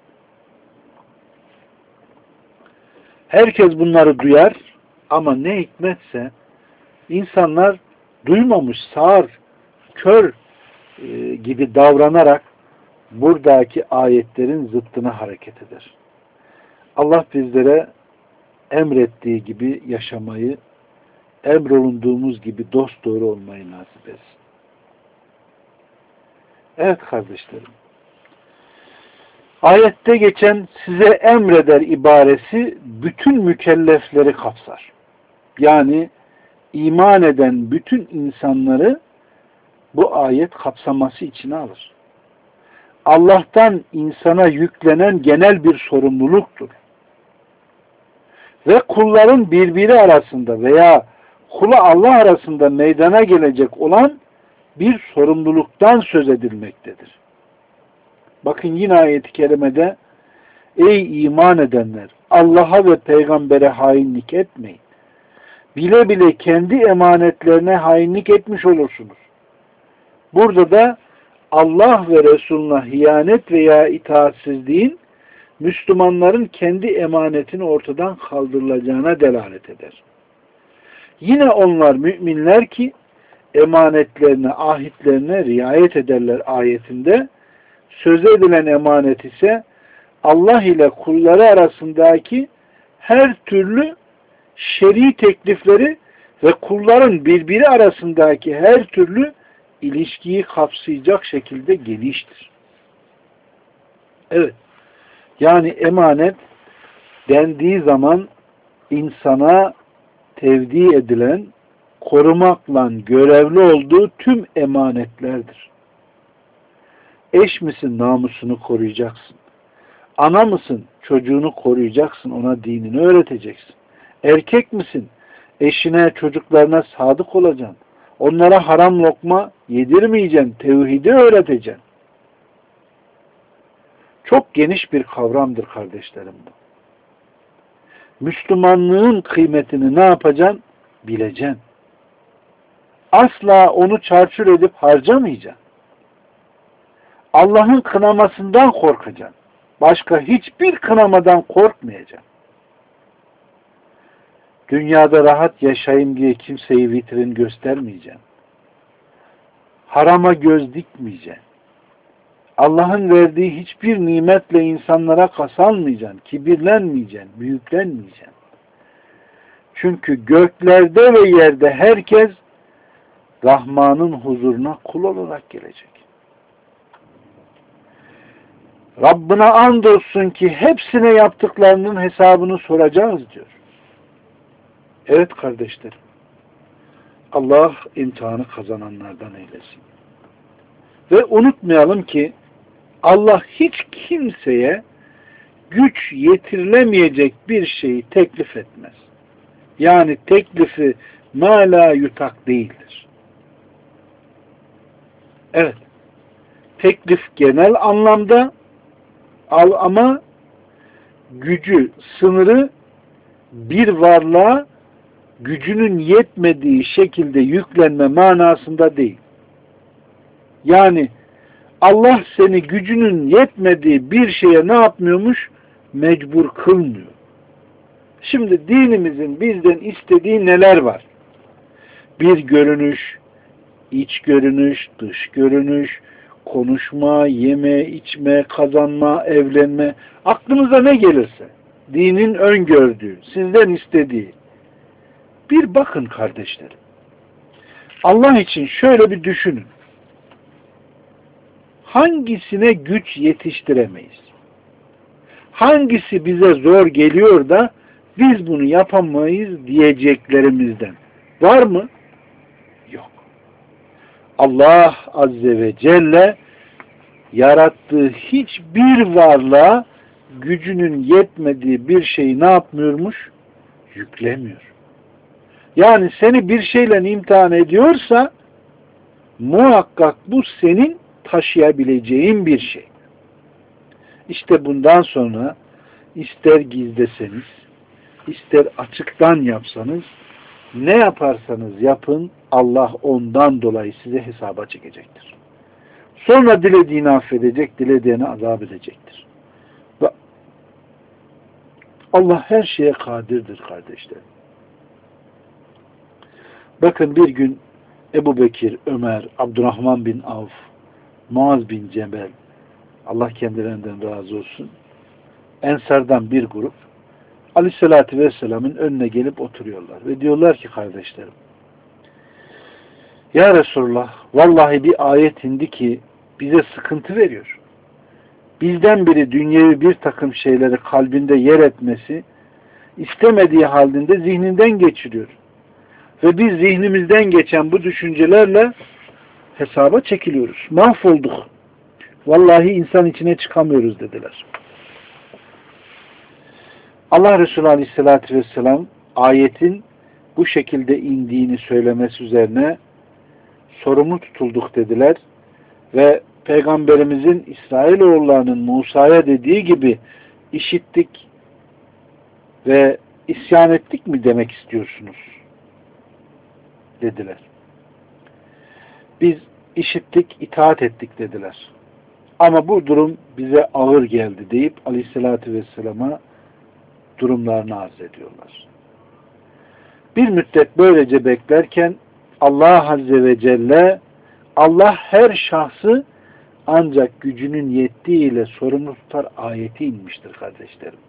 Herkes bunları duyar ama ne hikmetse insanlar duymamış, sağır, kör e, gibi davranarak buradaki ayetlerin zıttına hareket eder. Allah bizlere emrettiği gibi yaşamayı, emrolunduğumuz gibi dosdoğru olmayı nasip etsin. Evet kardeşlerim, ayette geçen size emreder ibaresi bütün mükellefleri kapsar. Yani iman eden bütün insanları bu ayet kapsaması içine alır. Allah'tan insana yüklenen genel bir sorumluluktur. Ve kulların birbiri arasında veya kula Allah arasında meydana gelecek olan bir sorumluluktan söz edilmektedir. Bakın yine ayet-i kerimede ey iman edenler Allah'a ve peygambere hainlik etmeyin. Bile bile kendi emanetlerine hainlik etmiş olursunuz. Burada da Allah ve Resulüne hiyanet veya itaatsizliğin Müslümanların kendi emanetini ortadan kaldırılacağına delalet eder. Yine onlar müminler ki emanetlerine, ahitlerine riayet ederler ayetinde söz edilen emanet ise Allah ile kulları arasındaki her türlü şer'i teklifleri ve kulların birbiri arasındaki her türlü ilişkiyi kapsayacak şekilde geniştir. Evet. Yani emanet dendiği zaman insana tevdi edilen, korumakla görevli olduğu tüm emanetlerdir. Eş misin, namusunu koruyacaksın. Ana mısın, çocuğunu koruyacaksın, ona dinini öğreteceksin. Erkek misin, eşine, çocuklarına sadık olacaksın. Onlara haram lokma yedirmeyeceksin, tevhidi öğreteceksin. Çok geniş bir kavramdır kardeşlerim bu. Müslümanlığın kıymetini ne yapacaksın? Bileceksin. Asla onu çarçur edip harcamayacaksın. Allah'ın kınamasından korkacaksın. Başka hiçbir kınamadan korkmayacaksın. Dünyada rahat yaşayayım diye kimseyi vitrin göstermeyeceksin. Harama göz dikmeyeceksin. Allah'ın verdiği hiçbir nimetle insanlara kasalmayacaksın, kibirlenmeyeceksin, büyüklenmeyeceksin. Çünkü göklerde ve yerde herkes Rahman'ın huzuruna kul olarak gelecek. Rabbine andolsun ki hepsine yaptıklarının hesabını soracağız diyor. Evet kardeşlerim. Allah imtihanı kazananlardan eylesin. Ve unutmayalım ki Allah hiç kimseye güç yetirilemeyecek bir şeyi teklif etmez. Yani teklifi ma la yutak değildir. Evet. Teklif genel anlamda al ama gücü, sınırı bir varlığa gücünün yetmediği şekilde yüklenme manasında değil. Yani Allah seni gücünün yetmediği bir şeye ne yapmıyormuş? Mecbur kılmıyor. Şimdi dinimizin bizden istediği neler var? Bir görünüş, iç görünüş, dış görünüş, konuşma, yeme, içme, kazanma, evlenme, aklınıza ne gelirse, dinin öngördüğü, sizden istediği. Bir bakın kardeşlerim. Allah için şöyle bir düşünün. Hangisine güç yetiştiremeyiz? Hangisi bize zor geliyor da biz bunu yapamayız diyeceklerimizden var mı? Yok. Allah Azze ve Celle yarattığı hiçbir varlığa gücünün yetmediği bir şeyi ne yapmıyormuş? Yüklemiyor. Yani seni bir şeyle imtihan ediyorsa muhakkak bu senin taşıyabileceğin bir şey. İşte bundan sonra ister gizleseniz, ister açıktan yapsanız, ne yaparsanız yapın, Allah ondan dolayı size hesaba çekecektir. Sonra dilediğini affedecek, dilediğini azap edecektir. Ve Allah her şeye kadirdir kardeşlerim. Bakın bir gün Ebu Bekir, Ömer, Abdurrahman bin Avf, Muaz bin Cebel, Allah kendilerinden razı olsun. Ensardan bir grup Aleyhisselatü Vesselam'ın önüne gelip oturuyorlar. Ve diyorlar ki kardeşlerim, ya Resulullah, vallahi bir ayet indi ki bize sıkıntı veriyor. Bizden biri dünyevi bir takım şeyleri kalbinde yer etmesi, istemediği halinde zihninden geçiriyor. Ve biz zihnimizden geçen bu düşüncelerle hesaba çekiliyoruz. Mahvolduk. Vallahi insan içine çıkamıyoruz dediler. Allah Resulü Aleyhisselatü Vesselam ayetin bu şekilde indiğini söylemesi üzerine sorumlu tutulduk dediler ve Peygamberimizin İsrailoğullarının Musa'ya dediği gibi işittik ve isyan ettik mi demek istiyorsunuz dediler. Biz işittik, itaat ettik dediler. Ama bu durum bize ağır geldi deyip Aleyhisselatü Vesselam'a durumlarını arz ediyorlar. Bir müddet böylece beklerken Allah Azze ve Celle, Allah her şahsı ancak gücünün yettiğiyle sorumlu tutar ayeti inmiştir kardeşlerim.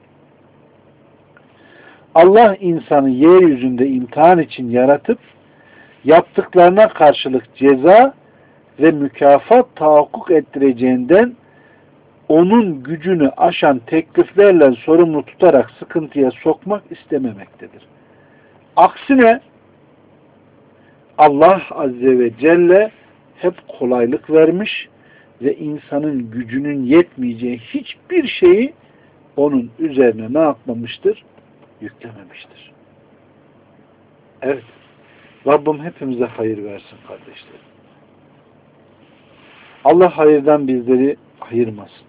Allah insanı yeryüzünde imtihan için yaratıp yaptıklarına karşılık ceza ve mükafat tahakkuk ettireceğinden onun gücünü aşan tekliflerle sorumlu tutarak sıkıntıya sokmak istememektedir. Aksine Allah Azze ve Celle hep kolaylık vermiş ve insanın gücünün yetmeyeceği hiçbir şeyi onun üzerine ne yapmamıştır? Yüklememiştir. Evet. Rabbim hepimize hayır versin kardeşlerim. Allah hayırdan bizleri ayırmasın.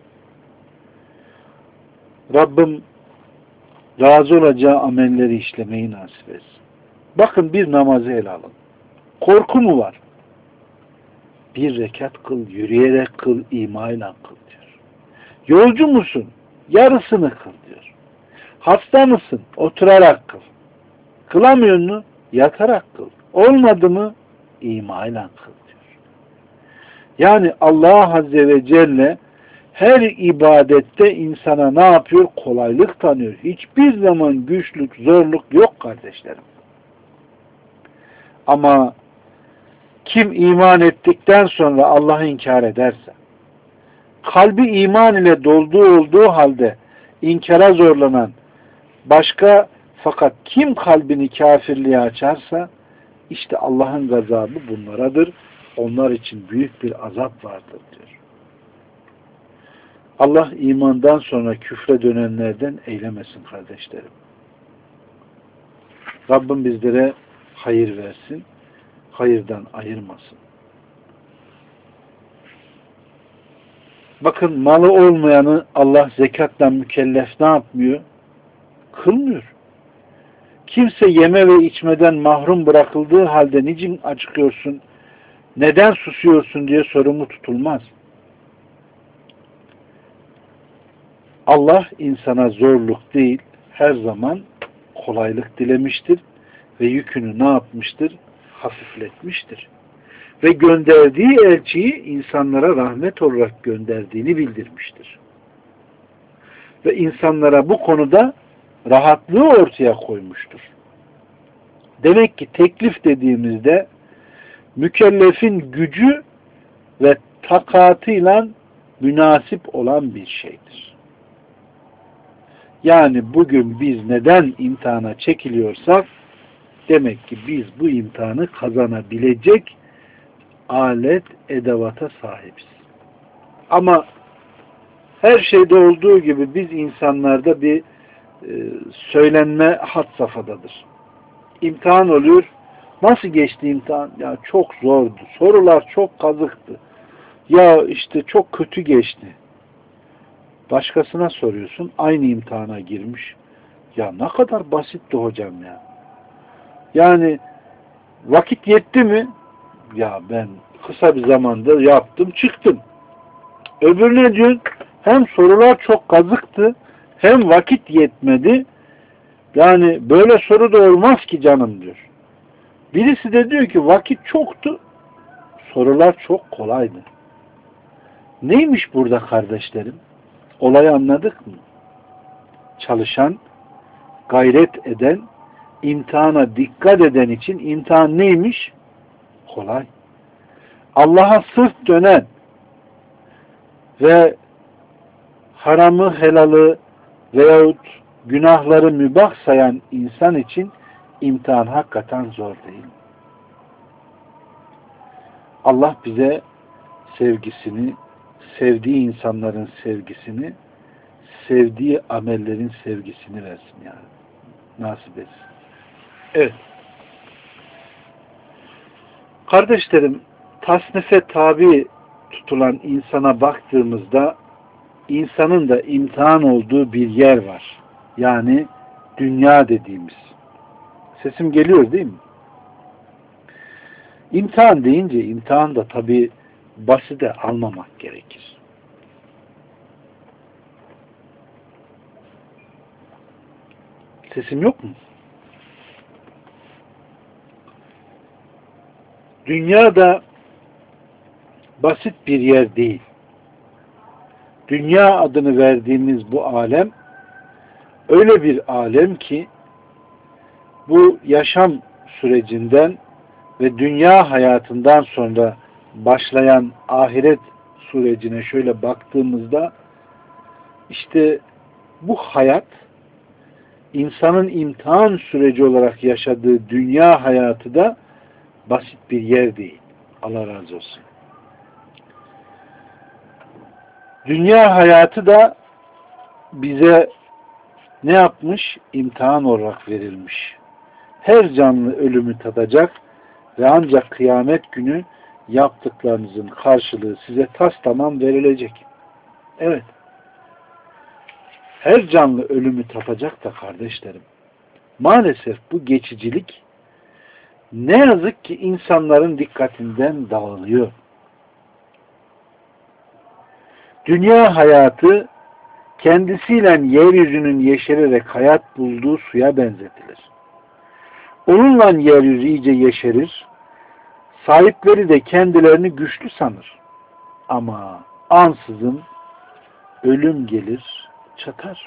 Rabbim razı olacağı amelleri işlemeyi nasip etsin. Bakın bir namazı ele alın. Korku mu var? Bir rekat kıl, yürüyerek kıl, imayla kıl diyor. Yolcu musun? Yarısını kıl diyor. Hasta mısın? Oturarak kıl. Kılamıyor mu? Yatarak kıl. Olmadı mı? İmayla kıl diyor. Yani Allah Azze ve Celle her ibadette insana ne yapıyor? Kolaylık tanıyor. Hiçbir zaman güçlük, zorluk yok kardeşlerim. Ama kim iman ettikten sonra Allah'ı inkar ederse, kalbi iman ile dolduğu olduğu halde inkara zorlanan başka, fakat kim kalbini kafirliğe açarsa işte Allah'ın gazabı bunlaradır. Onlar için büyük bir azap vardır diyor. Allah imandan sonra küfre dönenlerden eylemesin kardeşlerim. Rabbim bizlere hayır versin, hayırdan ayırmasın. Bakın malı olmayanı Allah zekatla mükellef ne yapmıyor? Kılmıyor. Kimse yeme ve içmeden mahrum bırakıldığı halde niçin acıkıyorsun, neden susuyorsun diye sorumlu tutulmaz. Allah insana zorluk değil, her zaman kolaylık dilemiştir ve yükünü ne yapmıştır? Hafifletmiştir. Ve gönderdiği elçiyi insanlara rahmet olarak gönderdiğini bildirmiştir. Ve insanlara bu konuda rahatlığı ortaya koymuştur. Demek ki teklif dediğimizde mükellefin gücü ve takatıyla münasip olan bir şeydir. Yani bugün biz neden imtihana çekiliyorsak demek ki biz bu imtihanı kazanabilecek alet, edevata sahibiz. Ama her şeyde olduğu gibi biz insanlarda bir e, söylenme had safhadadır. İmtihan oluyor. Nasıl geçti imtihan? Ya çok zordu. Sorular çok kazıktı. Ya işte çok kötü geçti. Başkasına soruyorsun. Aynı imtihana girmiş. Ya ne kadar basitti hocam ya. Yani vakit yetti mi? Ya ben kısa bir zamanda yaptım, çıktım. Öbürüne diyor, hem sorular çok kazıktı, hem vakit yetmedi. Yani böyle soru da olmaz ki canım diyor. Birisi de diyor ki vakit çoktu, sorular çok kolaydı. Neymiş burada kardeşlerim? Olayı anladık mı? Çalışan, gayret eden, imtihana dikkat eden için imtihan neymiş? Kolay. Allah'a sırt dönen ve haramı, helalı veyahut günahları mübah sayan insan için imtihan hakikaten zor değil. Allah bize sevgisini, sevdiği insanların sevgisini, sevdiği amellerin sevgisini versin yani. Nasip etsin. Evet. Kardeşlerim, tasnife tabi tutulan insana baktığımızda insanın da imtihan olduğu bir yer var. Yani dünya dediğimiz. Sesim geliyor değil mi? İmtihan deyince imtihan da tabi basite almamak gerekir. Sesim yok mu? Dünya da basit bir yer değil. Dünya adını verdiğimiz bu alem öyle bir alem ki bu yaşam sürecinden ve dünya hayatından sonra başlayan ahiret sürecine şöyle baktığımızda işte bu hayat insanın imtihan süreci olarak yaşadığı dünya hayatı da basit bir yer değil. Allah razı olsun. Dünya hayatı da bize ne yapmış? İmtihan olarak verilmiş. Her canlı ölümü tadacak ve ancak kıyamet günü yaptıklarınızın karşılığı size tas tamam verilecek. Evet. Her canlı ölümü tatacak da kardeşlerim. Maalesef bu geçicilik ne yazık ki insanların dikkatinden dağılıyor. Dünya hayatı kendisiyle yeryüzünün yeşererek hayat bulduğu suya benzetilir. Onunla yeryüzü iyice yeşerir, sahipleri de kendilerini güçlü sanır. Ama ansızın ölüm gelir, çatar.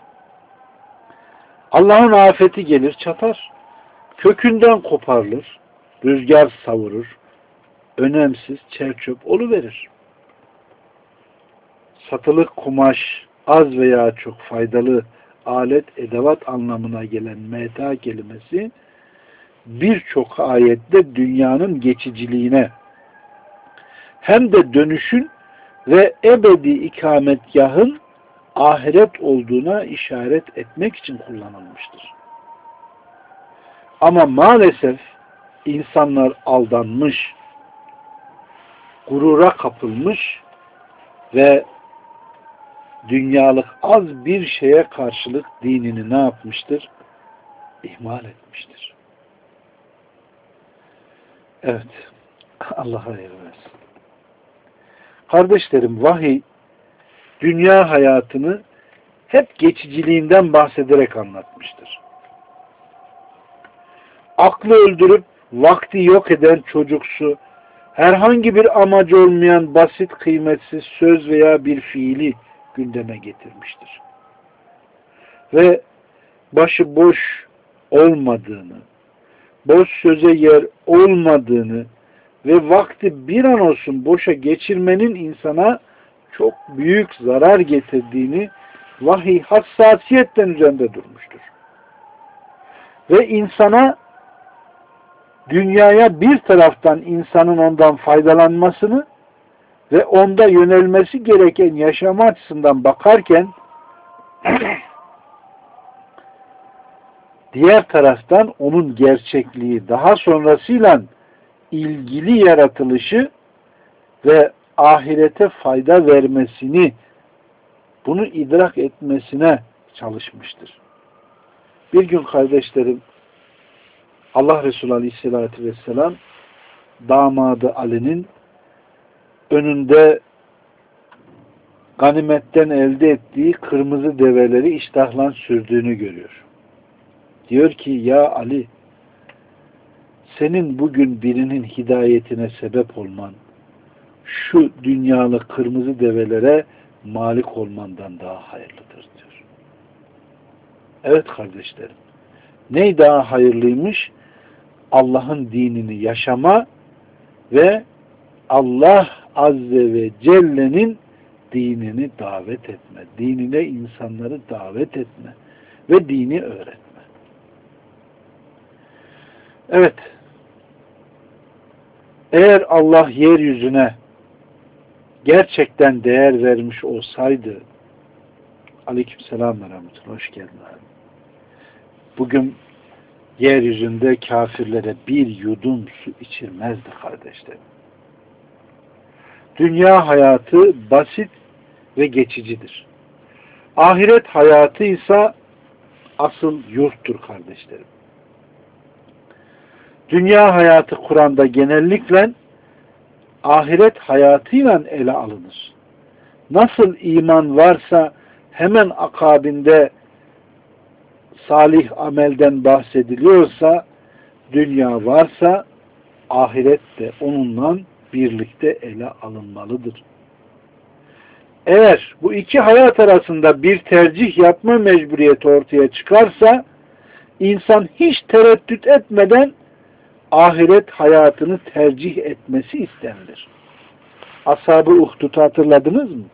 Allah'ın afeti gelir, çatar. Kökünden koparılır, rüzgar savurur, önemsiz çerçöp oluverir. Satılık kumaş, az veya çok faydalı alet, edevat anlamına gelen meta kelimesi birçok ayette dünyanın geçiciliğine hem de dönüşün ve ebedi ikametgahın ahiret olduğuna işaret etmek için kullanılmıştır. Ama maalesef insanlar aldanmış, gurura kapılmış ve dünyalık az bir şeye karşılık dinini ne yapmıştır? İhmal etmiştir. Evet. Allah hayır versin. Kardeşlerim, vahiy dünya hayatını hep geçiciliğinden bahsederek anlatmıştır. Aklı öldürüp vakti yok eden çocuksu, herhangi bir amacı olmayan basit, kıymetsiz söz veya bir fiili gündeme getirmiştir. Ve başı boş olmadığını, boş söze yer olmadığını ve vakti bir an olsun boşa geçirmenin insana çok büyük zarar getirdiğini vahiy hassasiyetten üzerinde durmuştur. Ve insana dünyaya bir taraftan insanın ondan faydalanmasını ve onda yönelmesi gereken yaşama açısından bakarken diğer taraftan onun gerçekliği, daha sonrasıyla ilgili yaratılışı ve ahirete fayda vermesini, bunu idrak etmesine çalışmıştır. Bir gün kardeşlerim, Allah Resulü Aleyhisselatü Vesselam damadı Ali'nin önünde ganimetten elde ettiği kırmızı develeri iştahla sürdüğünü görüyor. Diyor ki, ya Ali, senin bugün birinin hidayetine sebep olman, şu dünyalı kırmızı develere malik olmandan daha hayırlıdır diyor. Evet kardeşlerim. Ne daha hayırlıymış? Allah'ın dinini yaşama ve Allah Azze ve Celle'nin dinini davet etme. Dinine insanları davet etme. Ve dini öğretme. Evet. Eğer Allah yeryüzüne gerçekten değer vermiş olsaydı, aleykümselam ve rahmetullah, hoş geldin abi. Bugün yeryüzünde kafirlere bir yudum su içirmezdi kardeşlerim. Dünya hayatı basit ve geçicidir. Ahiret hayatı ise asıl yurttur kardeşlerim. Dünya hayatı Kur'an'da genellikle ahiret hayatıyla ele alınır. Nasıl iman varsa hemen akabinde salih amelden bahsediliyorsa, dünya varsa ahiret de onunla birlikte ele alınmalıdır. Eğer bu iki hayat arasında bir tercih yapma mecburiyeti ortaya çıkarsa, insan hiç tereddüt etmeden ahiret hayatını tercih etmesi istenilir. Ashab-ı Uhdud'u hatırladınız mı?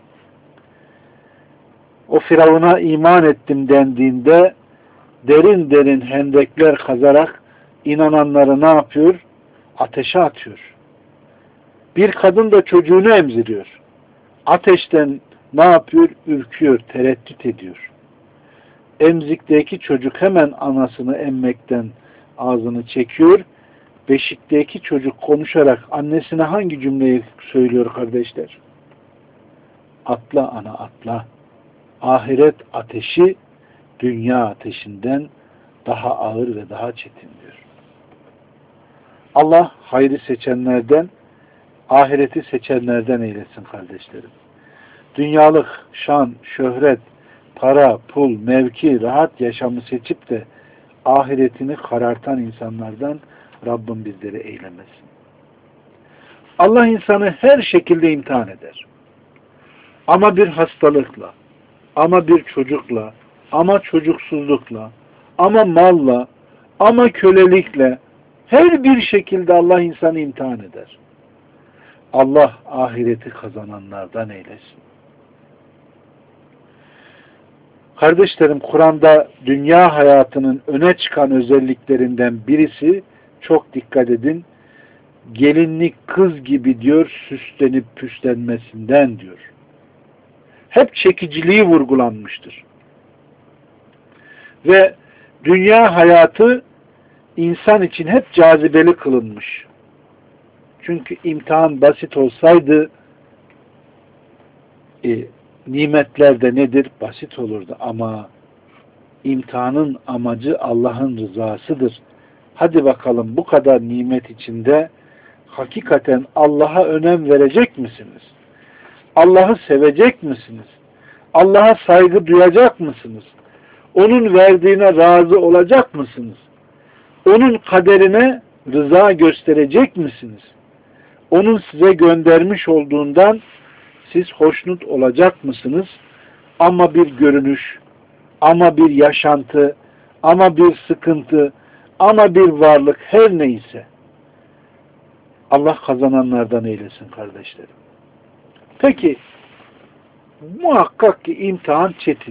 O Firavun'a iman ettim dendiğinde derin derin hendekler kazarak inananları ne yapıyor? Ateşe atıyor. Bir kadın da çocuğunu emziriyor. Ateşten ne yapıyor? Ürküyor, tereddüt ediyor. Emzikteki çocuk hemen anasını emmekten ağzını çekiyor. Beşikteki çocuk konuşarak annesine hangi cümleyi söylüyor kardeşler? Atla ana atla. Ahiret ateşi dünya ateşinden daha ağır ve daha çetin diyor. Allah hayrı seçenlerden, ahireti seçenlerden eylesin kardeşlerim. Dünyalık şan, şöhret, para, pul, mevki, rahat yaşamı seçip de ahiretini karartan insanlardan Rabbim bizleri eylemesin. Allah insanı her şekilde imtihan eder. Ama bir hastalıkla, ama bir çocukla, ama çocuksuzlukla, ama malla, ama kölelikle, her bir şekilde Allah insanı imtihan eder. Allah ahireti kazananlardan eylesin. Kardeşlerim, Kur'an'da dünya hayatının öne çıkan özelliklerinden birisi, çok dikkat edin, gelinlik kız gibi diyor, süslenip püslenmesinden diyor. Hep çekiciliği vurgulanmıştır. Ve dünya hayatı insan için hep cazibeli kılınmış. Çünkü imtihan basit olsaydı e, nimetler de nedir? Basit olurdu. Ama imtihanın amacı Allah'ın rızasıdır. Hadi bakalım bu kadar nimet içinde hakikaten Allah'a önem verecek misiniz? Allah'ı sevecek misiniz? Allah'a saygı duyacak mısınız? Onun verdiğine razı olacak mısınız? Onun kaderine rıza gösterecek misiniz? Onun size göndermiş olduğundan siz hoşnut olacak mısınız? Ama bir görünüş, ama bir yaşantı, ama bir sıkıntı, ama bir varlık her neyse Allah kazananlardan eylesin kardeşlerim. Peki muhakkak ki imtihan çetin.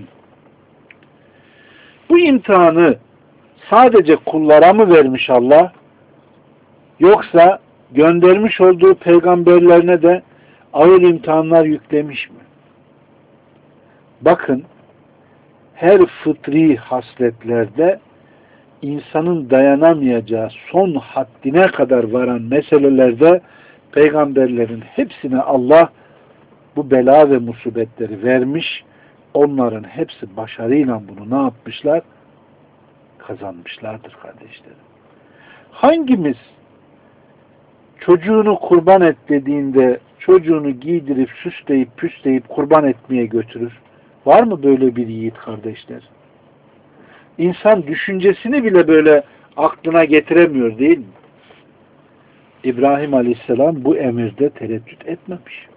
Bu imtihanı sadece kullara mı vermiş Allah? Yoksa göndermiş olduğu peygamberlerine de ağır imtihanlar yüklemiş mi? Bakın, her fıtri hasletlerde insanın dayanamayacağı son haddine kadar varan meselelerde peygamberlerin hepsine Allah bu bela ve musibetleri vermiş. Onların hepsi başarıyla bunu ne yapmışlar? Kazanmışlardır kardeşlerim. Hangimiz çocuğunu kurban et dediğinde çocuğunu giydirip, süsleyip, püsleyip kurban etmeye götürür? Var mı böyle bir yiğit kardeşler? İnsan düşüncesini bile böyle aklına getiremiyor değil mi? İbrahim Aleyhisselam bu emirde tereddüt etmemiş.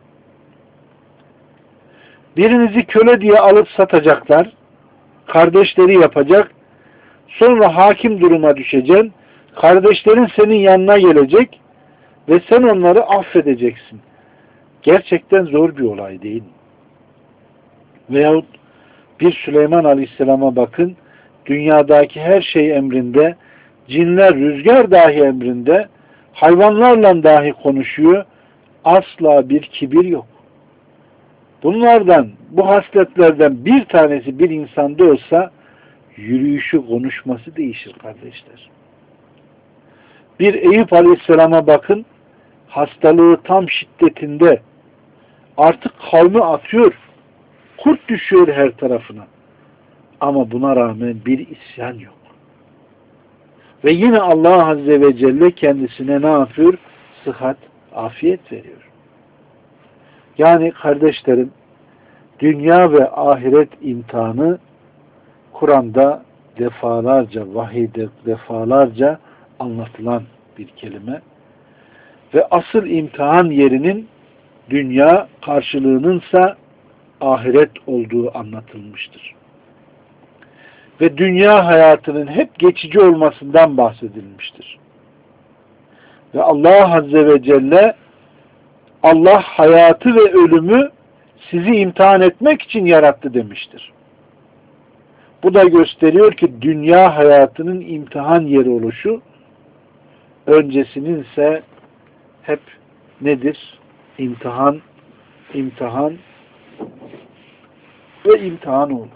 Birinizi köle diye alıp satacaklar, kardeşleri yapacak, sonra hakim duruma düşeceksin, kardeşlerin senin yanına gelecek ve sen onları affedeceksin. Gerçekten zor bir olay değil mi? Veyahut bir Süleyman Aleyhisselam'a bakın, dünyadaki her şey emrinde, cinler, rüzgar dahi emrinde, hayvanlarla dahi konuşuyor, asla bir kibir yok. Bunlardan, bu hasletlerden bir tanesi bir insanda olsa, yürüyüşü, konuşması değişir kardeşler. Bir Eyüp Aleyhisselam'a bakın, hastalığı tam şiddetinde, artık kavmi atıyor, kurt düşüyor her tarafına. Ama buna rağmen bir isyan yok. Ve yine Allah Azze ve Celle kendisine ne yapıyor? Sıhhat, afiyet veriyor. Yani kardeşlerim, dünya ve ahiret imtihanı Kur'an'da defalarca, vahiyde defalarca anlatılan bir kelime. Ve asıl imtihan yerinin dünya, karşılığınınsa ahiret olduğu anlatılmıştır. Ve dünya hayatının hep geçici olmasından bahsedilmiştir. Ve Allah Azze ve Celle, Allah hayatı ve ölümü sizi imtihan etmek için yarattı demiştir. Bu da gösteriyor ki dünya hayatının imtihan yeri oluşu, öncesinin ise hep nedir? İmtihan, imtihan ve imtihan oldu.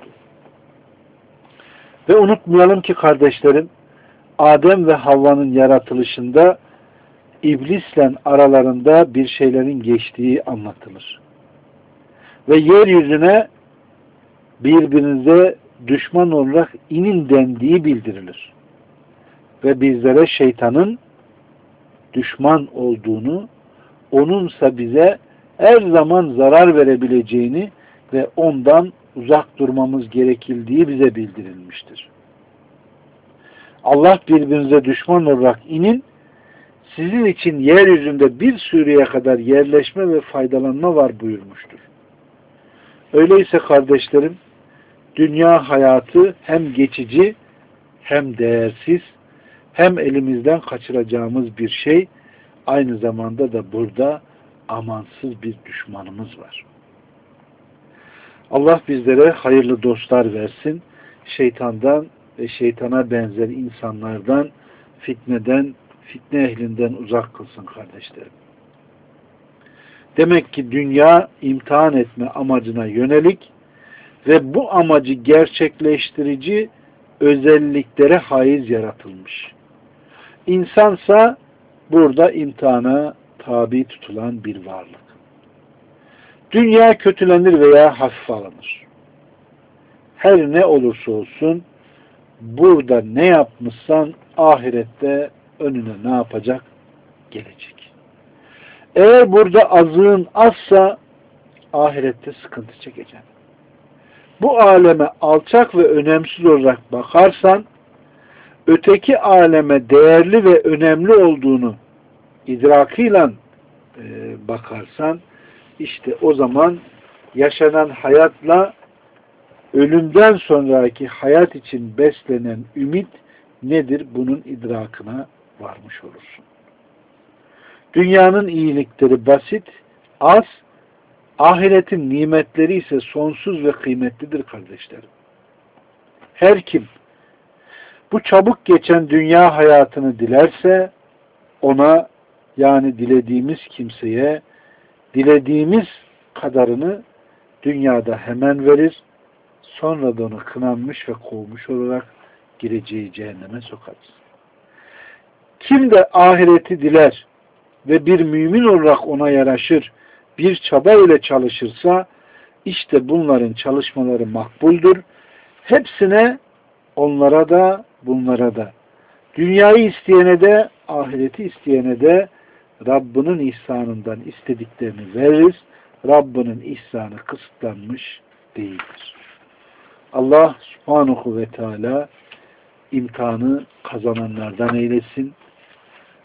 Ve unutmayalım ki kardeşlerim, Adem ve Havva'nın yaratılışında iblisle aralarında bir şeylerin geçtiği anlatılır. Ve yeryüzüne birbirinize düşman olarak inin dendiği bildirilir. Ve bizlere şeytanın düşman olduğunu, onunsa bize her zaman zarar verebileceğini ve ondan uzak durmamız gerekildiği bize bildirilmiştir. Allah birbirinize düşman olarak inin, sizin için yeryüzünde bir süreye kadar yerleşme ve faydalanma var buyurmuştur. Öyleyse kardeşlerim, dünya hayatı hem geçici, hem değersiz, hem elimizden kaçıracağımız bir şey, aynı zamanda da burada amansız bir düşmanımız var. Allah bizlere hayırlı dostlar versin, şeytandan ve şeytana benzer insanlardan, fitneden, fitne ehlinden uzak kılsın kardeşlerim. Demek ki dünya imtihan etme amacına yönelik ve bu amacı gerçekleştirici özelliklere haiz yaratılmış. İnsansa burada imtihana tabi tutulan bir varlık. Dünya kötülenir veya hafife alınır. Her ne olursa olsun burada ne yapmışsan ahirette önüne ne yapacak? Gelecek. Eğer burada azığın azsa ahirette sıkıntı çekeceksin. Bu aleme alçak ve önemsiz olarak bakarsan, öteki aleme değerli ve önemli olduğunu idrakıyla e, bakarsan, işte o zaman yaşanan hayatla ölümden sonraki hayat için beslenen ümit nedir? Bunun idrakına varmış olursun. Dünyanın iyilikleri basit, az, ahiretin nimetleri ise sonsuz ve kıymetlidir kardeşlerim. Her kim bu çabuk geçen dünya hayatını dilerse ona, yani dilediğimiz kimseye dilediğimiz kadarını dünyada hemen verir, sonra da onu kınanmış ve kovmuş olarak gireceği cehenneme sokarız. Kim de ahireti diler ve bir mümin olarak ona yaraşır, bir çaba ile çalışırsa, işte bunların çalışmaları makbuldür. Hepsine, onlara da, bunlara da, dünyayı isteyene de, ahireti isteyene de Rabbinin ihsanından istediklerini veririz. Rabbinin ihsanı kısıtlanmış değildir. Allah Subhanahu ve Teala imtihanı kazananlardan eylesin.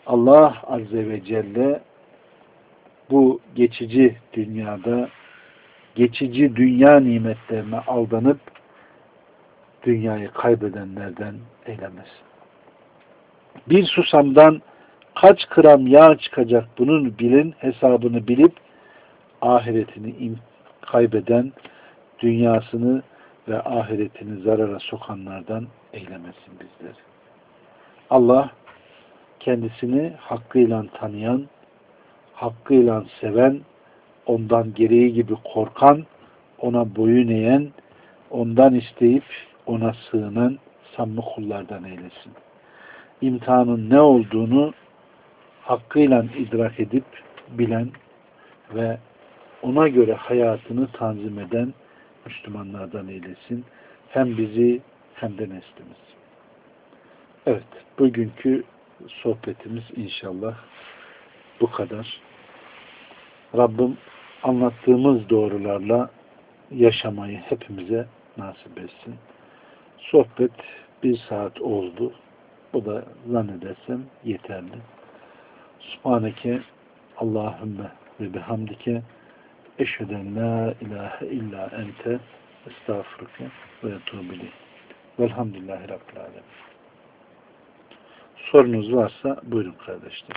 Allah Azze ve Celle bu geçici dünyada geçici dünya nimetlerine aldanıp dünyayı kaybedenlerden eylemesin. Bir susamdan kaç gram yağ çıkacak bunun bilin hesabını bilip ahiretini kaybeden, dünyasını ve ahiretini zarara sokanlardan eylemesin bizleri. Allah kendisini hakkıyla tanıyan, hakkıyla seven, ondan gereği gibi korkan, ona boyun eğen, ondan isteyip ona sığınan samimi kullardan eylesin. İmtihanın ne olduğunu hakkıyla idrak edip bilen ve ona göre hayatını tanzim eden Müslümanlardan eylesin. Hem bizi hem de neslimiz. Evet, bugünkü sohbetimiz inşallah bu kadar. Rabbim anlattığımız doğrularla yaşamayı hepimize nasip etsin. Sohbet bir saat oldu. Bu da zannedersem yeterli. Subhaneke Allahümme ve bihamdike eşheden la ilahe illa ente estağfurke ve etûbü ileyk. Velhamdülillahi Rabbil alemin. Sorunuz varsa buyurun kardeşler.